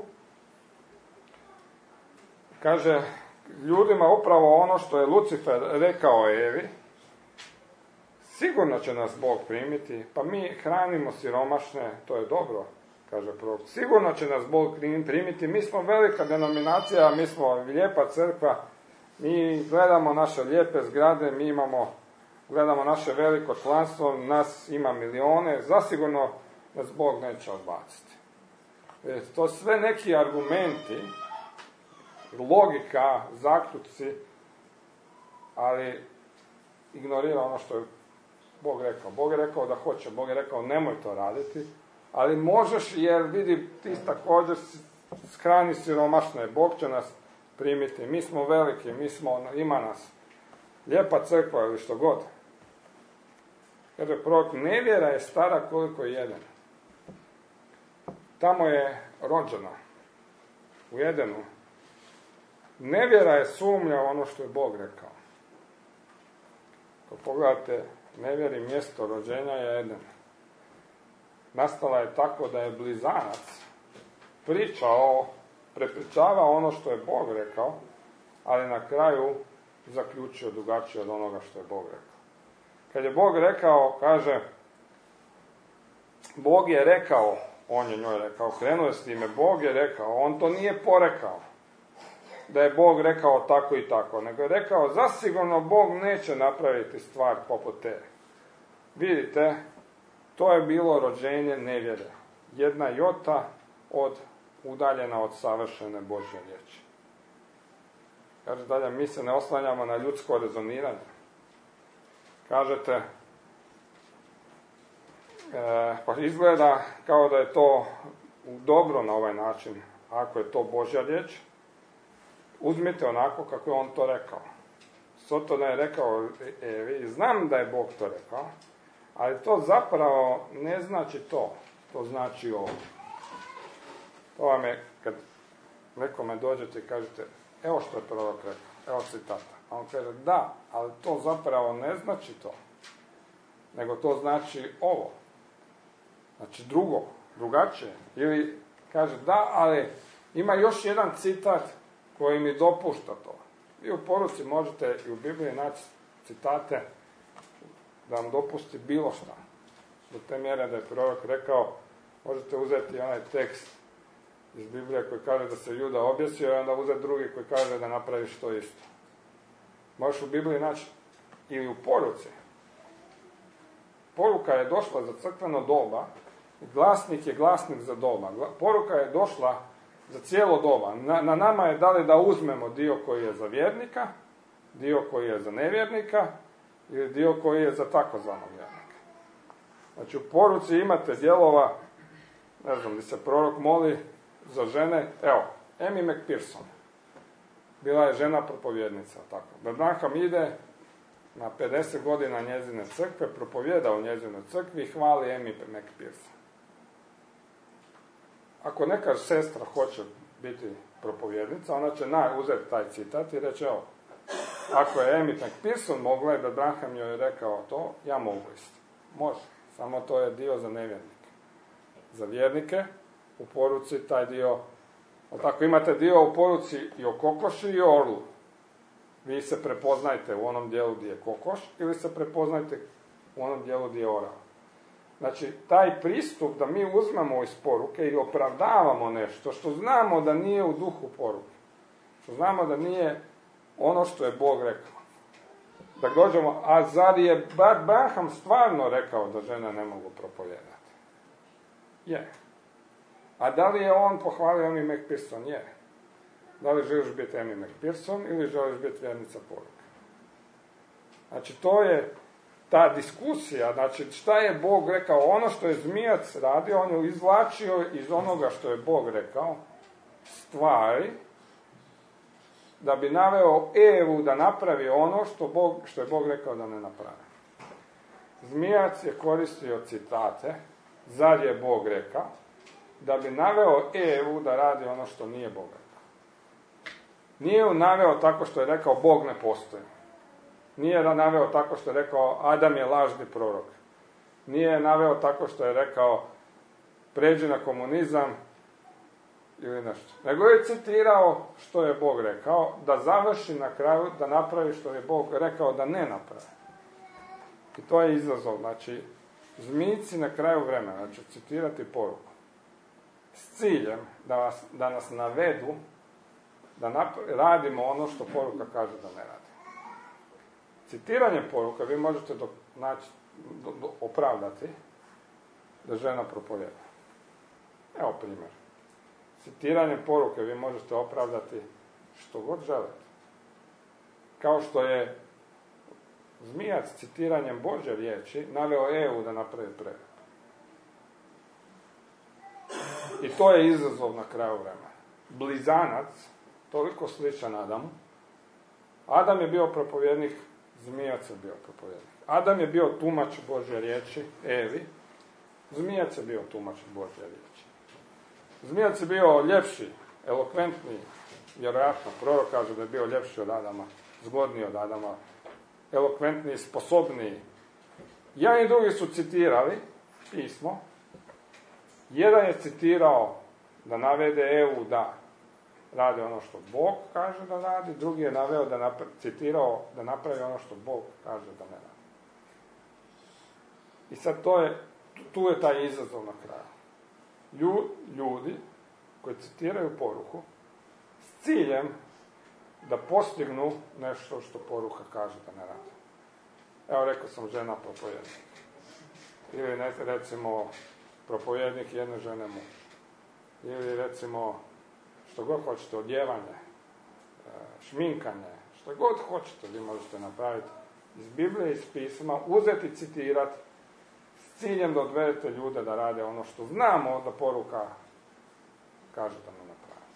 kaže, ljudima upravo ono što je Lucifer rekao Evi, sigurno će nas Bog primiti, pa mi hranimo siromašne, to je dobro, kaže prorok. Sigurno će nas Bog primiti, mi smo velika denominacija, mi smo lijepa crkva, mi gledamo naše lijepe zgrade, mi imamo, gledamo naše veliko članstvo, nas ima milione, zasigurno nas Bog neće odbaciti. E, to sve neki argumenti, logika, zaključci, ali ignorira ono što je Bog rekao. Bog je rekao da hoće, Bog je rekao nemoj to raditi, ali možeš jer vidi ti također Shrani siromašne, Bog će nas primiti, mi smo veliki, mi smo, ima nas, lijepa crkva ili što god. Kaže prorok, nevjera je stara koliko je jedan. Tamo je rođena, u Edenu. Nevjera je sumnja u ono što je Bog rekao. Kad pogledate, nevjeri mjesto rođenja je Eden. Nastala je tako da je blizanac pričao, prepričavao ono što je Bog rekao, ali na kraju zaključio drugačije od onoga što je Bog rekao. Kad je Bog rekao, kaže, Bog je rekao, on je njoj rekao, krenuo je s time, Bog je rekao, on to nije porekao, da je Bog rekao tako i tako, nego je rekao, zasigurno Bog neće napraviti stvar poput te. Vidite, to je bilo rođenje nevjere. Jedna jota od, udaljena od savršene Božje riječi. Kaže dalje, mi se ne oslanjamo na ljudsko rezoniranje. Kažete, e, pa izgleda kao da je to dobro na ovaj način, ako je to Božja riječ, uzmite onako kako je on to rekao. Sotona je rekao Evi, znam da je Bog to rekao, ali to zapravo ne znači to, to znači ovo. To vam je, kad nekome dođete i kažete, evo što je prorok rekao, evo citata. A on kaže, da, ali to zapravo ne znači to, nego to znači ovo. Znači drugo, drugačije. Ili kaže, da, ali ima još jedan citat koji mi dopušta to. Vi u poruci možete i u Bibliji naći citate da vam dopusti bilo šta. Do te mjere da je prorok rekao, možete uzeti onaj tekst iz Biblije koji kaže da se Juda objesio i onda uzeti drugi koji kaže da napraviš to isto. Možeš u Bibliji naći ili u poruci. Poruka je došla za crkveno doba, glasnik je glasnik za doba. Poruka je došla za cijelo doba. Na, na nama je da li da uzmemo dio koji je za vjernika, dio koji je za nevjernika ili dio koji je za takozvanog vjernika. Znači u poruci imate dijelova, ne znam, gdje se prorok moli za žene, evo, Amy McPherson. Bila je žena propovjednica, tako. Branham ide na pedeset godina njezine crkve, propovjeda u njezinoj crkvi i hvali Amy McPherson. Ako neka sestra hoće biti propovjednica, ona će na, uzeti taj citat i reći, evo, ako je Amy McPherson mogla i da Branham joj je rekao to, ja mogu isto. Može, samo to je dio za nevjernike. Za vjernike u poruci taj dio, tako imate dio u poruci i o kokoši i o orlu. Vi se prepoznajte u onom dijelu gdje je kokoš ili se prepoznajte u onom dijelu gdje je orao. Znači, taj pristup da mi uzmemo iz poruke i opravdavamo nešto što znamo da nije u duhu poruke. Što znamo da nije ono što je Bog rekao. Da dođemo, a zar je Branham stvarno rekao da žene ne mogu propovijedati? Je. A da li je on pohvalio Amy McPherson? Je. Da li želiš biti Amy McPherson ili želiš biti vjernica poruke? Znači, to je ta diskusija, znači šta je Bog rekao, ono što je zmijac radio, on je izvlačio iz onoga što je Bog rekao, stvari, da bi naveo Evu da napravi ono što, Bog, što je Bog rekao da ne napravi. Zmijac je koristio citate, zar je Bog rekao, da bi naveo Evu da radi ono što nije Bog rekao. Nije ju naveo tako što je rekao Bog ne postoji. Nije naveo tako što je rekao Adam je lažni prorok. Nije naveo tako što je rekao pređi na komunizam ili nešto. Nego je citirao što je Bog rekao, da završi na kraju, da napravi što je Bog rekao da ne napravi. I to je izazov. Znači, zmijci na kraju vremena, znači citirati poruku. S ciljem da, vas, da nas navedu da napravi, radimo ono što poruka kaže da ne radi. Citiranje poruka vi možete do, naći, do, do, opravdati da žena propovjeda. Evo primjer. Citiranje poruke vi možete opravdati što god želite. Kao što je zmijac citiranjem Božje riječi naveo Evu da napravi prerep. I to je izazov na kraju vremena. blizanac, toliko sličan Adamu. Adam je bio propovjednik, zmijac je bio propovjednik. Adam je bio tumač Božje riječi, Evi. Zmijac je bio tumač Božje riječi. Zmijac je bio ljepši, elokventniji, vjerojatno, prorok kaže da je bio ljepši od Adama, zgodniji od Adama, elokventniji, sposobniji. Jedan i drugi su citirali pismo. Jedan je citirao da navede Evu da radi ono što Bog kaže da radi, drugi je naveo da napra- citirao da napravi ono što Bog kaže da ne radi. I sad to je, tu je taj izazov na kraju. Lju, ljudi koji citiraju poruku s ciljem da postignu nešto što poruka kaže da ne radi. Evo, rekao sam, žena propovednik. Ili ne, recimo propovednik jedne žene muž. Ili recimo što god hoćete, odjevanje, šminkanje, što god hoćete vi možete napraviti iz Biblije, iz pisma, uzeti, citirati s ciljem da odvedete ljude da rade ono što znamo da poruka kaže da ne napravi.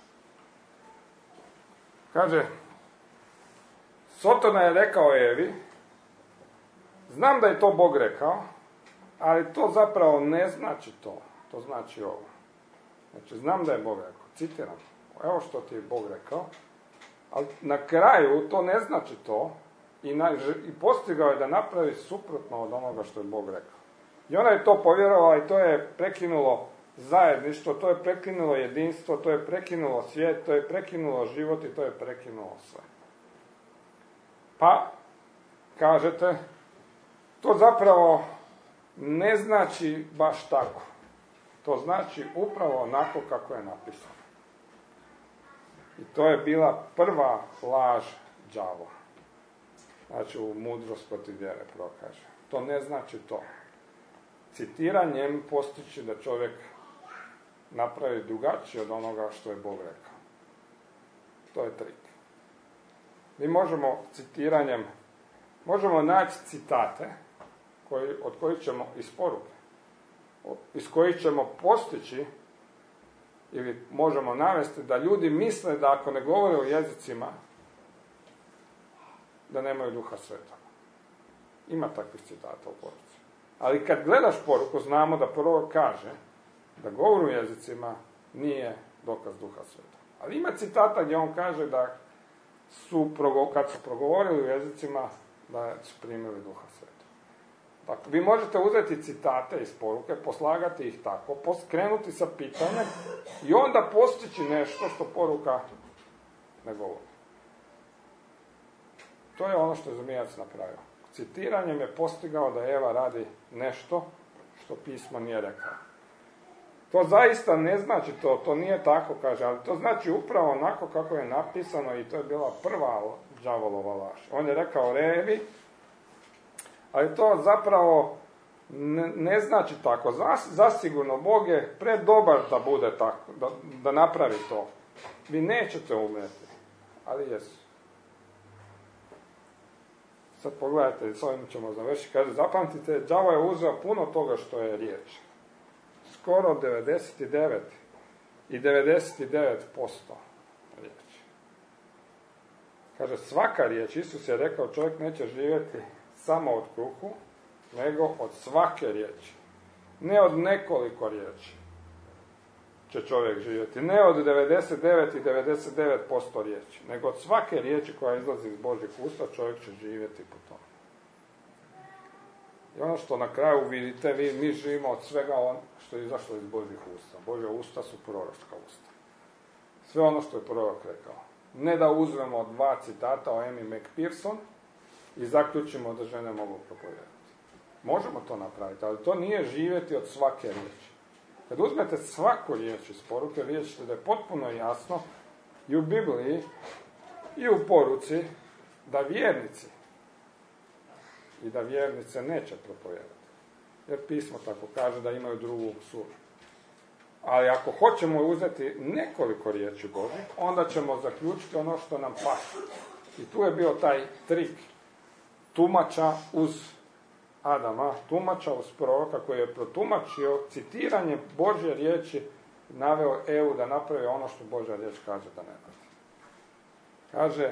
Kaže, Sotona je rekao Evi, znam da je to Bog rekao, ali to zapravo ne znači to. To znači ovo. Znači, znam da je Bog rekao, citiram, evo što ti je Bog rekao, ali na kraju to ne znači to i, na, i postigao je da napravi suprotno od onoga što je Bog rekao. I ona je to povjerovala i to je prekinulo zajedništvo, to je prekinulo jedinstvo, to je prekinulo svijet, to je prekinulo život i to je prekinulo sve. Pa, kažete, to zapravo ne znači baš tako. To znači upravo onako kako je napisano. I to je bila prva laž đavola. Znači u mudrost protiv vjere prokaže. To ne znači to. Citiranjem postići da čovjek napravi drugačije od onoga što je Bog rekao. To je trik. Mi možemo citiranjem, možemo naći citate koji, od kojih ćemo iz poruke, iz kojih ćemo postići ili možemo navesti da ljudi misle da ako ne govore o jezicima da nemaju Duha Svetoga. Ima takvih citata u poruci. Ali kad gledaš poruku, znamo da prvo kaže da govor u jezicima nije dokaz Duha Svetoga. Ali ima citata gdje on kaže da su, kad su progovorili u jezicima, da su primili Duha Svetoga. Dakle, vi možete uzeti citate iz poruke, poslagati ih tako, krenuti sa pitanjem i onda postići nešto što poruka ne govori. To je ono što je Zmijac napravio. Citiranjem je postigao da Eva radi nešto što pismo nije rekao. To zaista ne znači to, to nije tako, kaže, ali to znači upravo onako kako je napisano i to je bila prva đavolova laž. On je rekao Evi, ali to zapravo ne, ne znači tako. Zas, zasigurno Bog je predobar da bude tako, da, da napravi to. Vi nećete umreti, ali jesu. Sad pogledajte, s ovim ćemo završiti. Kaže, zapamtite, đavo je uzeo puno toga što je riječ. Skoro devedeset devet i devedeset devet posto riječi. Kaže, svaka riječ, Isus je rekao, čovjek neće živjeti samo od kruhu, nego od svake riječi. Ne od nekoliko riječi će čovjek živjeti. Ne od devedeset devet i devedeset devet posto riječi, nego od svake riječi koja izlazi iz Božjeg usta čovjek će živjeti po tome. I ono što na kraju vidite, vi, mi živimo od svega ono što je izašlo iz Božjih usta. Božja usta su proročka usta. Sve ono što je prorok rekao. Ne da uzmemo dva citata o Amy McPherson i zaključimo da žene mogu propovijedati. Možemo to napraviti, ali to nije živjeti od svake riječi. Kad uzmete svaku riječ iz poruke, vidjet ćete da je potpuno jasno i u Bibliji i u poruci da vjernici i da vjernice neće propovijedati. Jer pismo tako kaže da imaju drugu službu. Ali ako hoćemo uzeti nekoliko riječi Božih, onda ćemo zaključiti ono što nam paše. I tu je bio taj trik tumača uz Adama, tumača uz proroka koji je protumačio citiranje Božje riječi naveo Evu da napravi ono što Božja riječ kaže da ne radi. Kaže,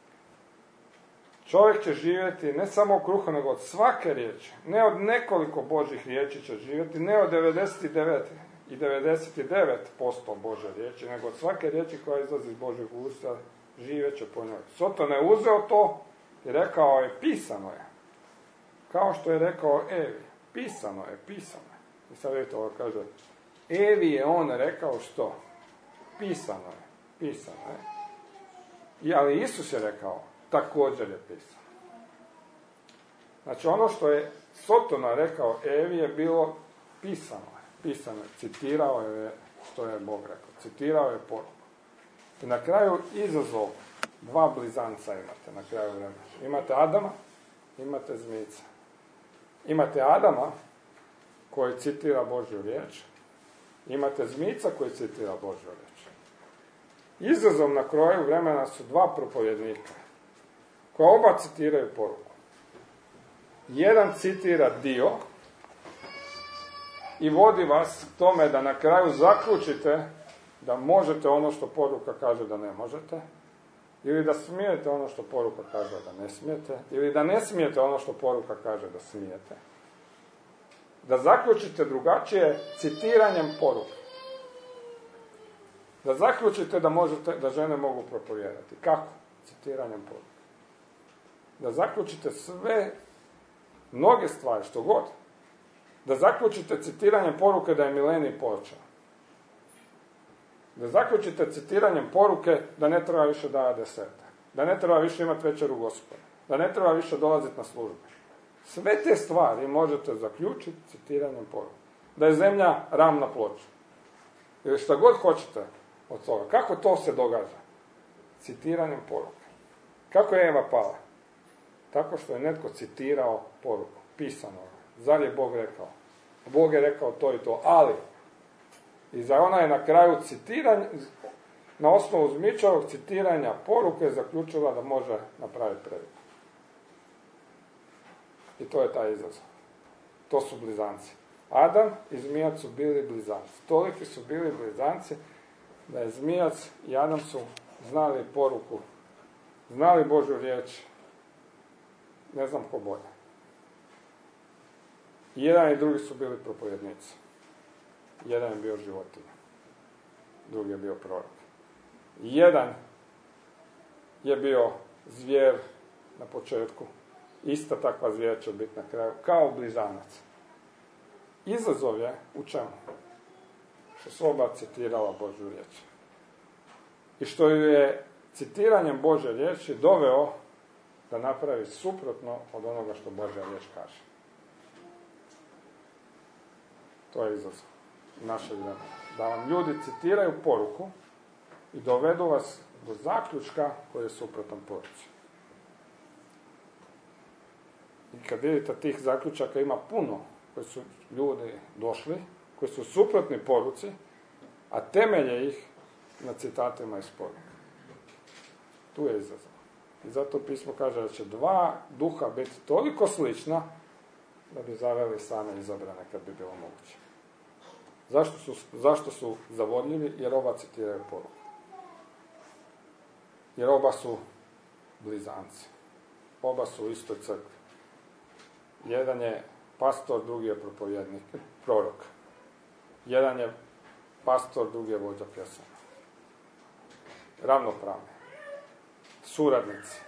čovjek će živjeti ne samo od kruha, nego od svake riječi. Ne od nekoliko Božjih riječi će živjeti, ne od devedeset devet i devedeset devet posto Božje riječi, nego od svake riječi koja izlazi iz Božjeg usta, živjet će po njoj. Soton je uzeo to i rekao je, pisano je. Kao što je rekao Evi, pisano je, pisano je. I sad vidite ovo kaže, Evi je on rekao što? Pisano je, pisano je. I, ali Isus je rekao, također je pisano. Znači ono što je Sotona rekao Evi je bilo pisano je, pisano je, citirao je što je Bog rekao, citirao je poruku. I na kraju izazov, dva blizanca imate na kraju vremena. Imate Adama, imate zmijca. Imate Adama koji citira Božju riječ, imate zmijca koji citira Božju riječ. Izazov na kraju vremena su dva propovjednika koja oba citiraju poruku. Jedan citira dio i vodi vas k tome da na kraju zaključite da možete ono što poruka kaže da ne možete, ili da smijete ono što poruka kaže da ne smijete, ili da ne smijete ono što poruka kaže da smijete. Da zaključite drugačije citiranjem poruke. Da zaključite da, možete, da žene mogu propovijedati. Kako? Citiranjem poruke. Da zaključite sve, mnoge stvari, što god. Da zaključite citiranjem poruke da je milenij počeo. Da zaključite citiranjem poruke da ne treba više davati desete. Da ne treba više imati večeru Gospoda. Da ne treba više dolaziti na službe. Sve te stvari možete zaključiti citiranjem poruke. Da je zemlja ravna ploča. Ili šta god hoćete od toga. Kako to se događa? Citiranjem poruke. Kako je Eva pala? Tako što je netko citirao poruku. Pisano. Zar je Bog rekao? Bog je rekao to i to, ali i za ona je na kraju citiranja, na osnovu zmičavog citiranja poruke zaključila da može napraviti previd. I to je taj izazov. To su blizanci. Adam i zmijac su bili blizanci. Toliki su bili blizanci da je zmijac i Adam su znali poruku, znali Božju riječ, ne znam ko bolje. I jedan i drugi su bili propovjednici. Jedan je bio životinja. Drugi je bio prorok. Jedan je bio zvijer na početku. Ista takva zvijer će biti na kraju. Kao blizanac. Izazov je u čemu? Što su oba citirala Božju riječ. I što ju je citiranjem Božje riječi doveo da napravi suprotno od onoga što Božja riječ kaže. To je izazov našeg vremena. Da vam ljudi citiraju poruku i dovedu vas do zaključka koji je suprotan poruci. I kad vidite tih zaključaka ima puno koji su ljudi došli, koji su suprotni poruci, a temelje ih na citatima iz poruke. Tu je izazov. I zato pismo kaže da će dva duha biti toliko slična da bi zaveli same izabrane kad bi bilo moguće. Zašto su, zašto su zavodljivi? Jer oba citiraju poruku. Jer oba su blizanci. Oba su u istoj crkvi. Jedan je pastor, drugi je propovjednik, prorok. Jedan je pastor, drugi je vođa pjesama. Ravnopravni. Suradnici.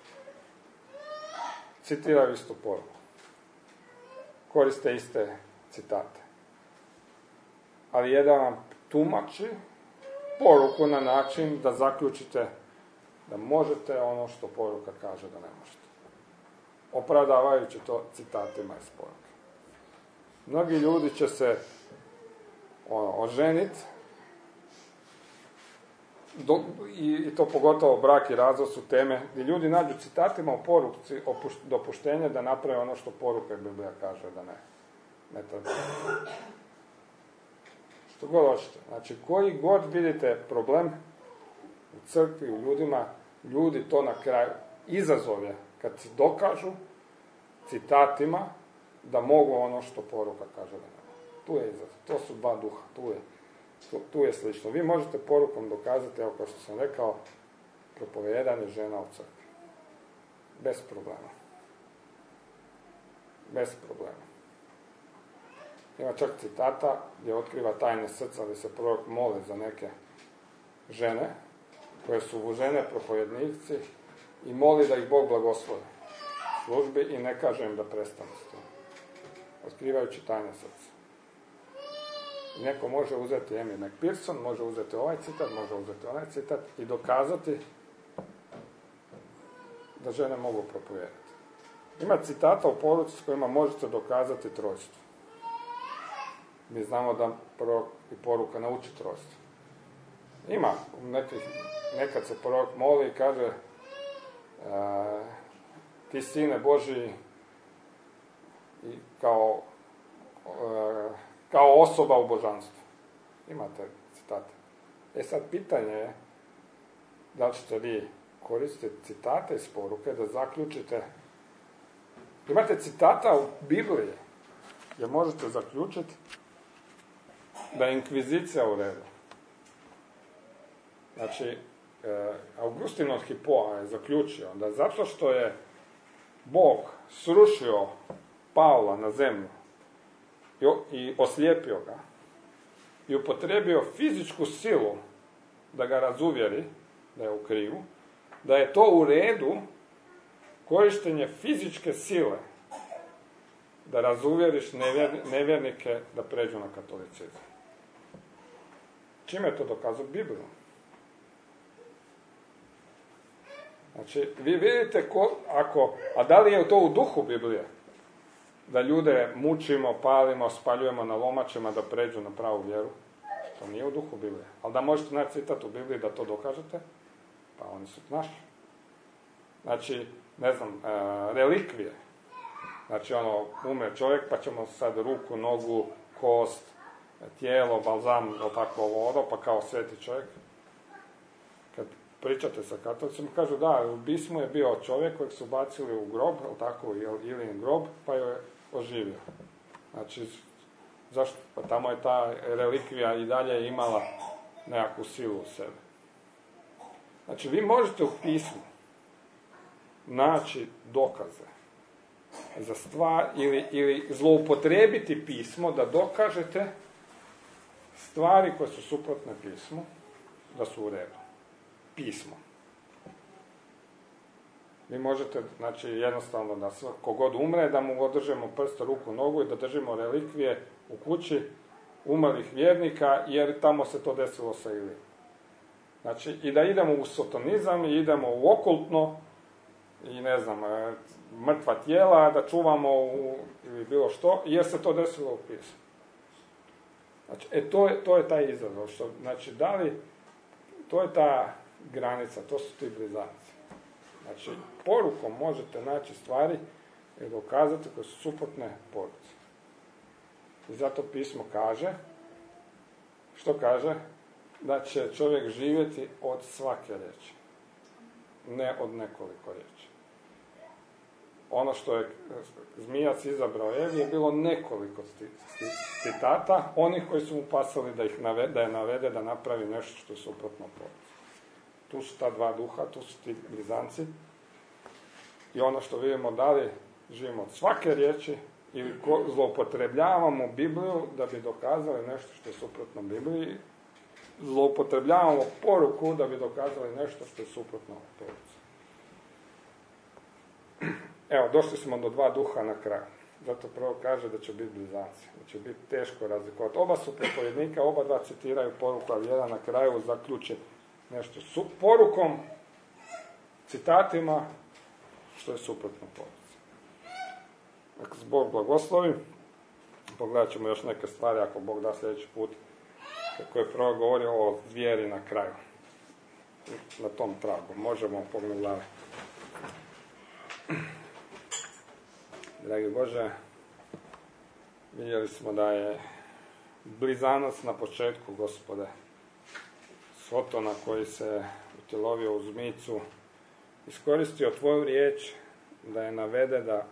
Citiraju istu poruku. Koriste iste citate. Ali jedan vam tumači poruku na način da zaključite da možete ono što poruka kaže da ne možete. Opravdavajući to citatima iz poruke. Mnogi ljudi će se ono, oženiti do, i, i to pogotovo brak i razvod su teme gdje ljudi nađu citatima u poruci opušt, dopuštenje da naprave ono što poruka Biblija kaže da ne, ne treba. Što god hoćete. Znači, koji god vidite problem u crkvi, u ljudima, ljudi to na kraju izazov je kad se dokažu citatima da mogu ono što poruka kaže da ne. Tu je izazov. To su dva duha. Tu je Tu je slično. Vi možete porukom dokazati, evo kao što sam rekao, propovijedanje žena u crkvi. Bez problema. Bez problema. Ima čak citata gdje otkriva tajne srca, gdje se prorok moli za neke žene, koje su žene propovednici, i moli da ih Bog blagoslovi službi i ne kaže im da prestanu s tim. Otkrivajući tajne srca. Neko može uzeti Amy McPherson, može uzeti ovaj citat, može uzeti onaj citat i dokazati da žene mogu propovijedati. Ima citata u poruci s kojima možete dokazati trojstvo. Mi znamo da prorok i poruka nauči trojstvo. Ima, nekih, nekad se prorok moli i kaže uh, ti sine Božji i kao uh, kao osoba u božanstvu. Imate citate. E sad pitanje je da li ćete vi koristiti citate iz poruke da zaključite. Imate citata u Bibliji gdje možete zaključiti da je inkvizicija u redu. Znači, e, Augustin od Hipoa je zaključio da zato što je Bog srušio Pavla na zemlju i, i oslijepio ga i upotrijebio fizičku silu da ga razuvjeri da je u krivu, da je to u redu korištenje fizičke sile da razuvjeriš nevjer, nevjernike da pređu na katolicizam. Čime je to dokazao? Biblijom. Znači, vi vidite, ko, ako, a da li je to u duhu Biblije? Da ljude mučimo, palimo, spaljujemo na lomačima da pređu na pravu vjeru? To nije u duhu Biblije. Ali da možete naći citat u Bibliji da to dokažete? Pa oni su naši. Znači, ne znam, e, relikvije. Znači, ono, umre čovjek, pa ćemo sad ruku, nogu, kost, tijelo, balzam, tako ovo, pa kao sveti čovjek. Kad pričate sa katolicima, kažu da, u Bismu je bio čovjek kojeg su bacili u grob, tako, ili grob, pa je oživio. Znači, zašto? Pa tamo je ta relikvija i dalje imala nekakvu silu u sebi. Znači, vi možete u pismu naći dokaze za stvar ili, ili zloupotrijebiti pismo da dokažete stvari koje su suprotne pismu da su u redu. Pismo. Vi možete, znači, jednostavno da sve, kogod umre, da mu održimo prst, ruku, nogu i da držimo relikvije u kući umrlih vjernika, jer tamo se to desilo sa Ilijom. Znači, i da idemo u sotonizam, i idemo u okultno, i ne znam, mrtva tijela, da čuvamo u, ili bilo što, jer se to desilo u pismu. Znači, e, to je, to je taj izazov. Što, znači, da li, to je ta granica, to su ti blizanci. Znači, porukom možete naći stvari i dokazati koje su suprotne poruci. I zato pismo kaže, što kaže? Da će čovjek živjeti od svake riječi, ne od nekoliko riječi. Ono što je zmijac izabrao Evi je bilo nekoliko citata, onih koji su mu pasali da ih navede, da je navede da napravi nešto što je suprotno poruci. Tu su ta dva duha, tu su ti blizanci. I ono što vidimo, da li živimo od svake riječi ili zloupotrebljavamo Bibliju da bi dokazali nešto što je suprotno Bibliji, zloupotrebljavamo poruku da bi dokazali nešto što je suprotno poruci. Evo, došli smo do dva duha na kraju. Zato prvo kaže da će biti blizanci, da će biti teško razlikovati. Oba su propovednika, oba dva citiraju poruku, ali jedan na kraju zaključi nešto su porukom, citatima, što je suprotno poruci. Ako se Bog blagoslovi, pogledat ćemo još neke stvari, ako Bog da sljedeći put, kako je prvo govorio o zvijeri na kraju. Na tom tragu. Možemo pogledati. Dragi Bože, vidjeli smo da je blizanac na početku, Gospode, Sotona koji se utjelovio u zmicu, iskoristio tvoju riječ da je navede da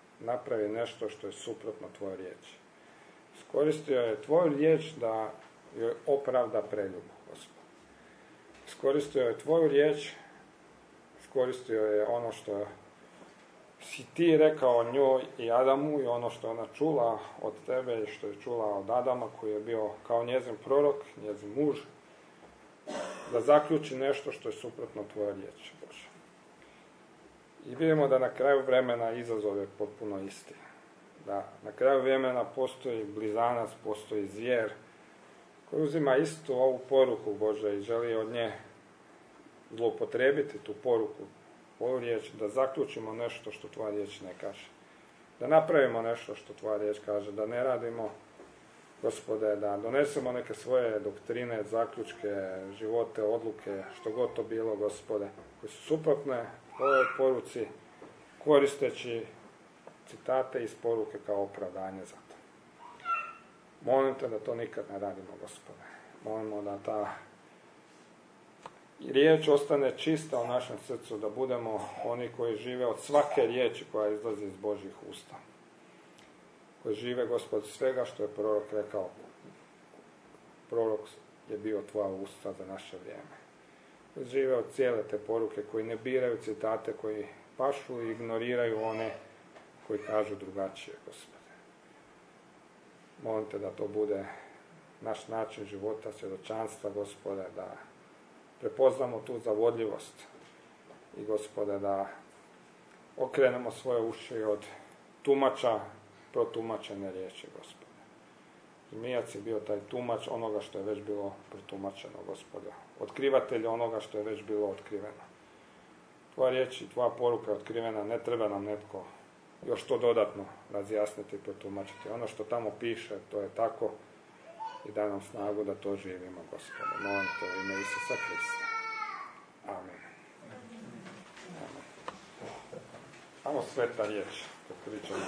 napravi nešto što je suprotno tvojoj riječi. Iskoristio je tvoju riječ da joj opravda preljubu, Gospod. Iskoristio je tvoju riječ, iskoristio je ono što si ti rekao njoj i Adamu i ono što ona čula od tebe i što je čula od Adama koji je bio kao njezin prorok, njezin muž, da zaključi nešto što je suprotno tvoje riječi, Bože. I vidimo da na kraju vremena izazov je potpuno isti. Da na kraju vremena postoji blizanac, postoji zvijer koji uzima istu ovu poruku, Bože, i želi od nje zloupotrijebiti tu poruku, ovu riječ, da zaključimo nešto što tvoja riječ ne kaže. Da napravimo nešto što tvoja riječ kaže, da ne radimo, Gospode, da donesemo neke svoje doktrine, zaključke, živote, odluke, što god to bilo, Gospode, koji su suprotne ovoj poruci, koristeći citate iz poruke kao opravdanje za to. Molim te da to nikad ne radimo, Gospode. Molimo da ta riječ ostane čista u našem srcu, da budemo oni koji žive od svake riječi koja izlazi iz Božjih usta. Koji žive, Gospod, svega što je prorok rekao. Prorok je bio tvoja usta za naše vrijeme. Koji žive od cijele te poruke, koji ne biraju citate, koji pašu i ignoriraju one koji kažu drugačije, Gospode. Molim te da to bude naš način života, svjedočanstva, Gospode, da prepoznamo tu zavodljivost i, Gospode, da okrenemo svoje uši od tumača protumačene riječi, Gospode. Zmijac je bio taj tumač onoga što je već bilo protumačeno, Gospode. Otkrivatelj onoga što je već bilo otkriveno. Tvoja riječ i tvoja poruka je otkrivena, ne treba nam netko još to dodatno razjasniti i protumačiti. Ono što tamo piše, to je tako i daj nam snagu da to živimo, Gospode. Molim te u ime Isusa Krista. Amen. Amen. Samo sveta riječ, kad pričamo.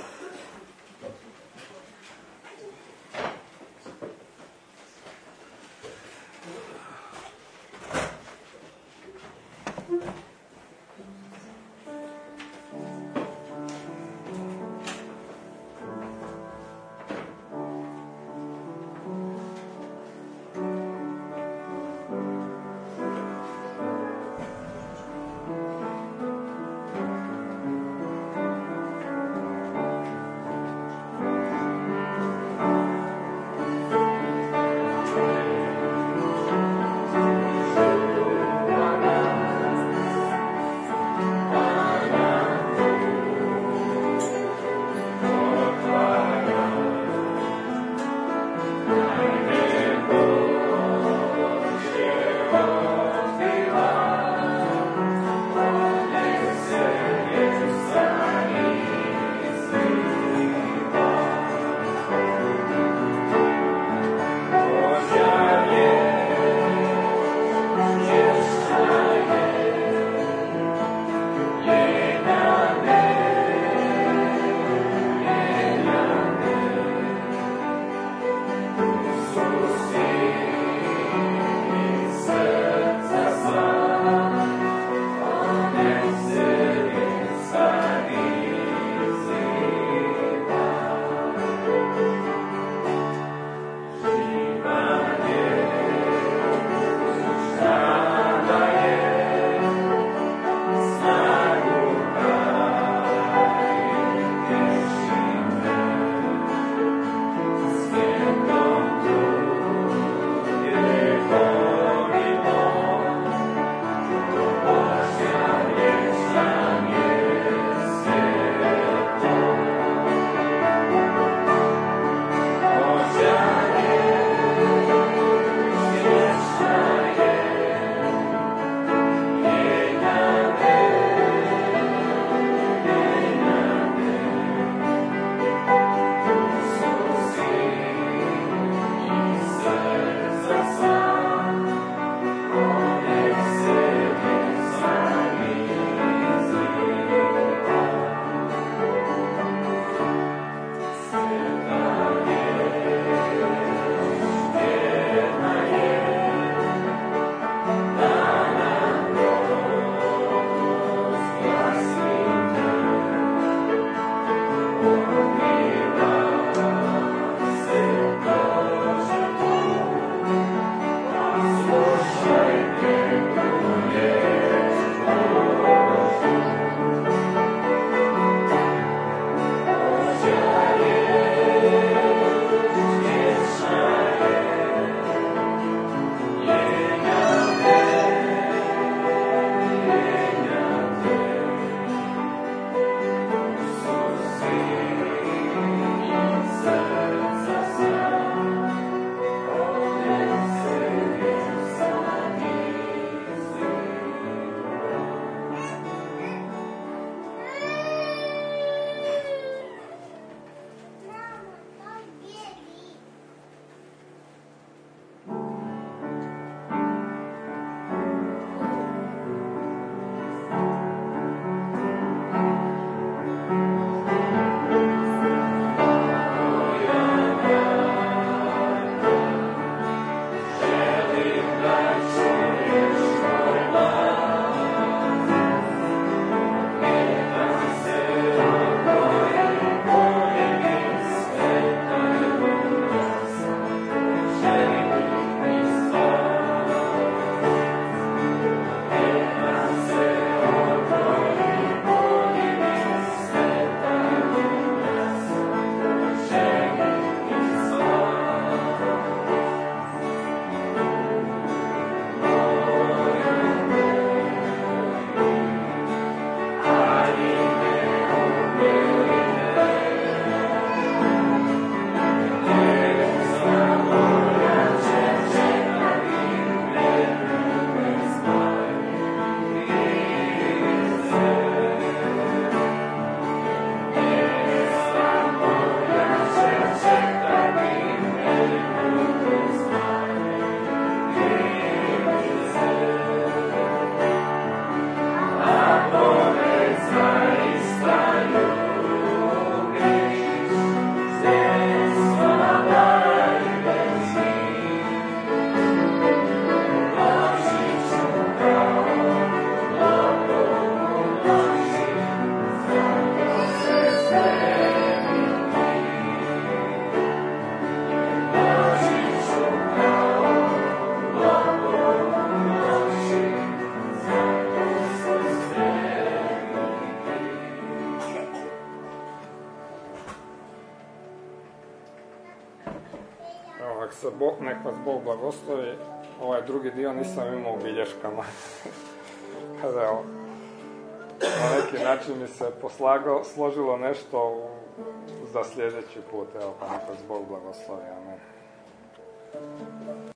Evo, ako se Bog, nek vas Bog blagoslovi, ovaj drugi dio nisam imao u bilješkama. Kada evo, na neki način mi se poslagao, složilo nešto u, za sljedeći put, evo, pa nek vas Bog blagoslovi, amen.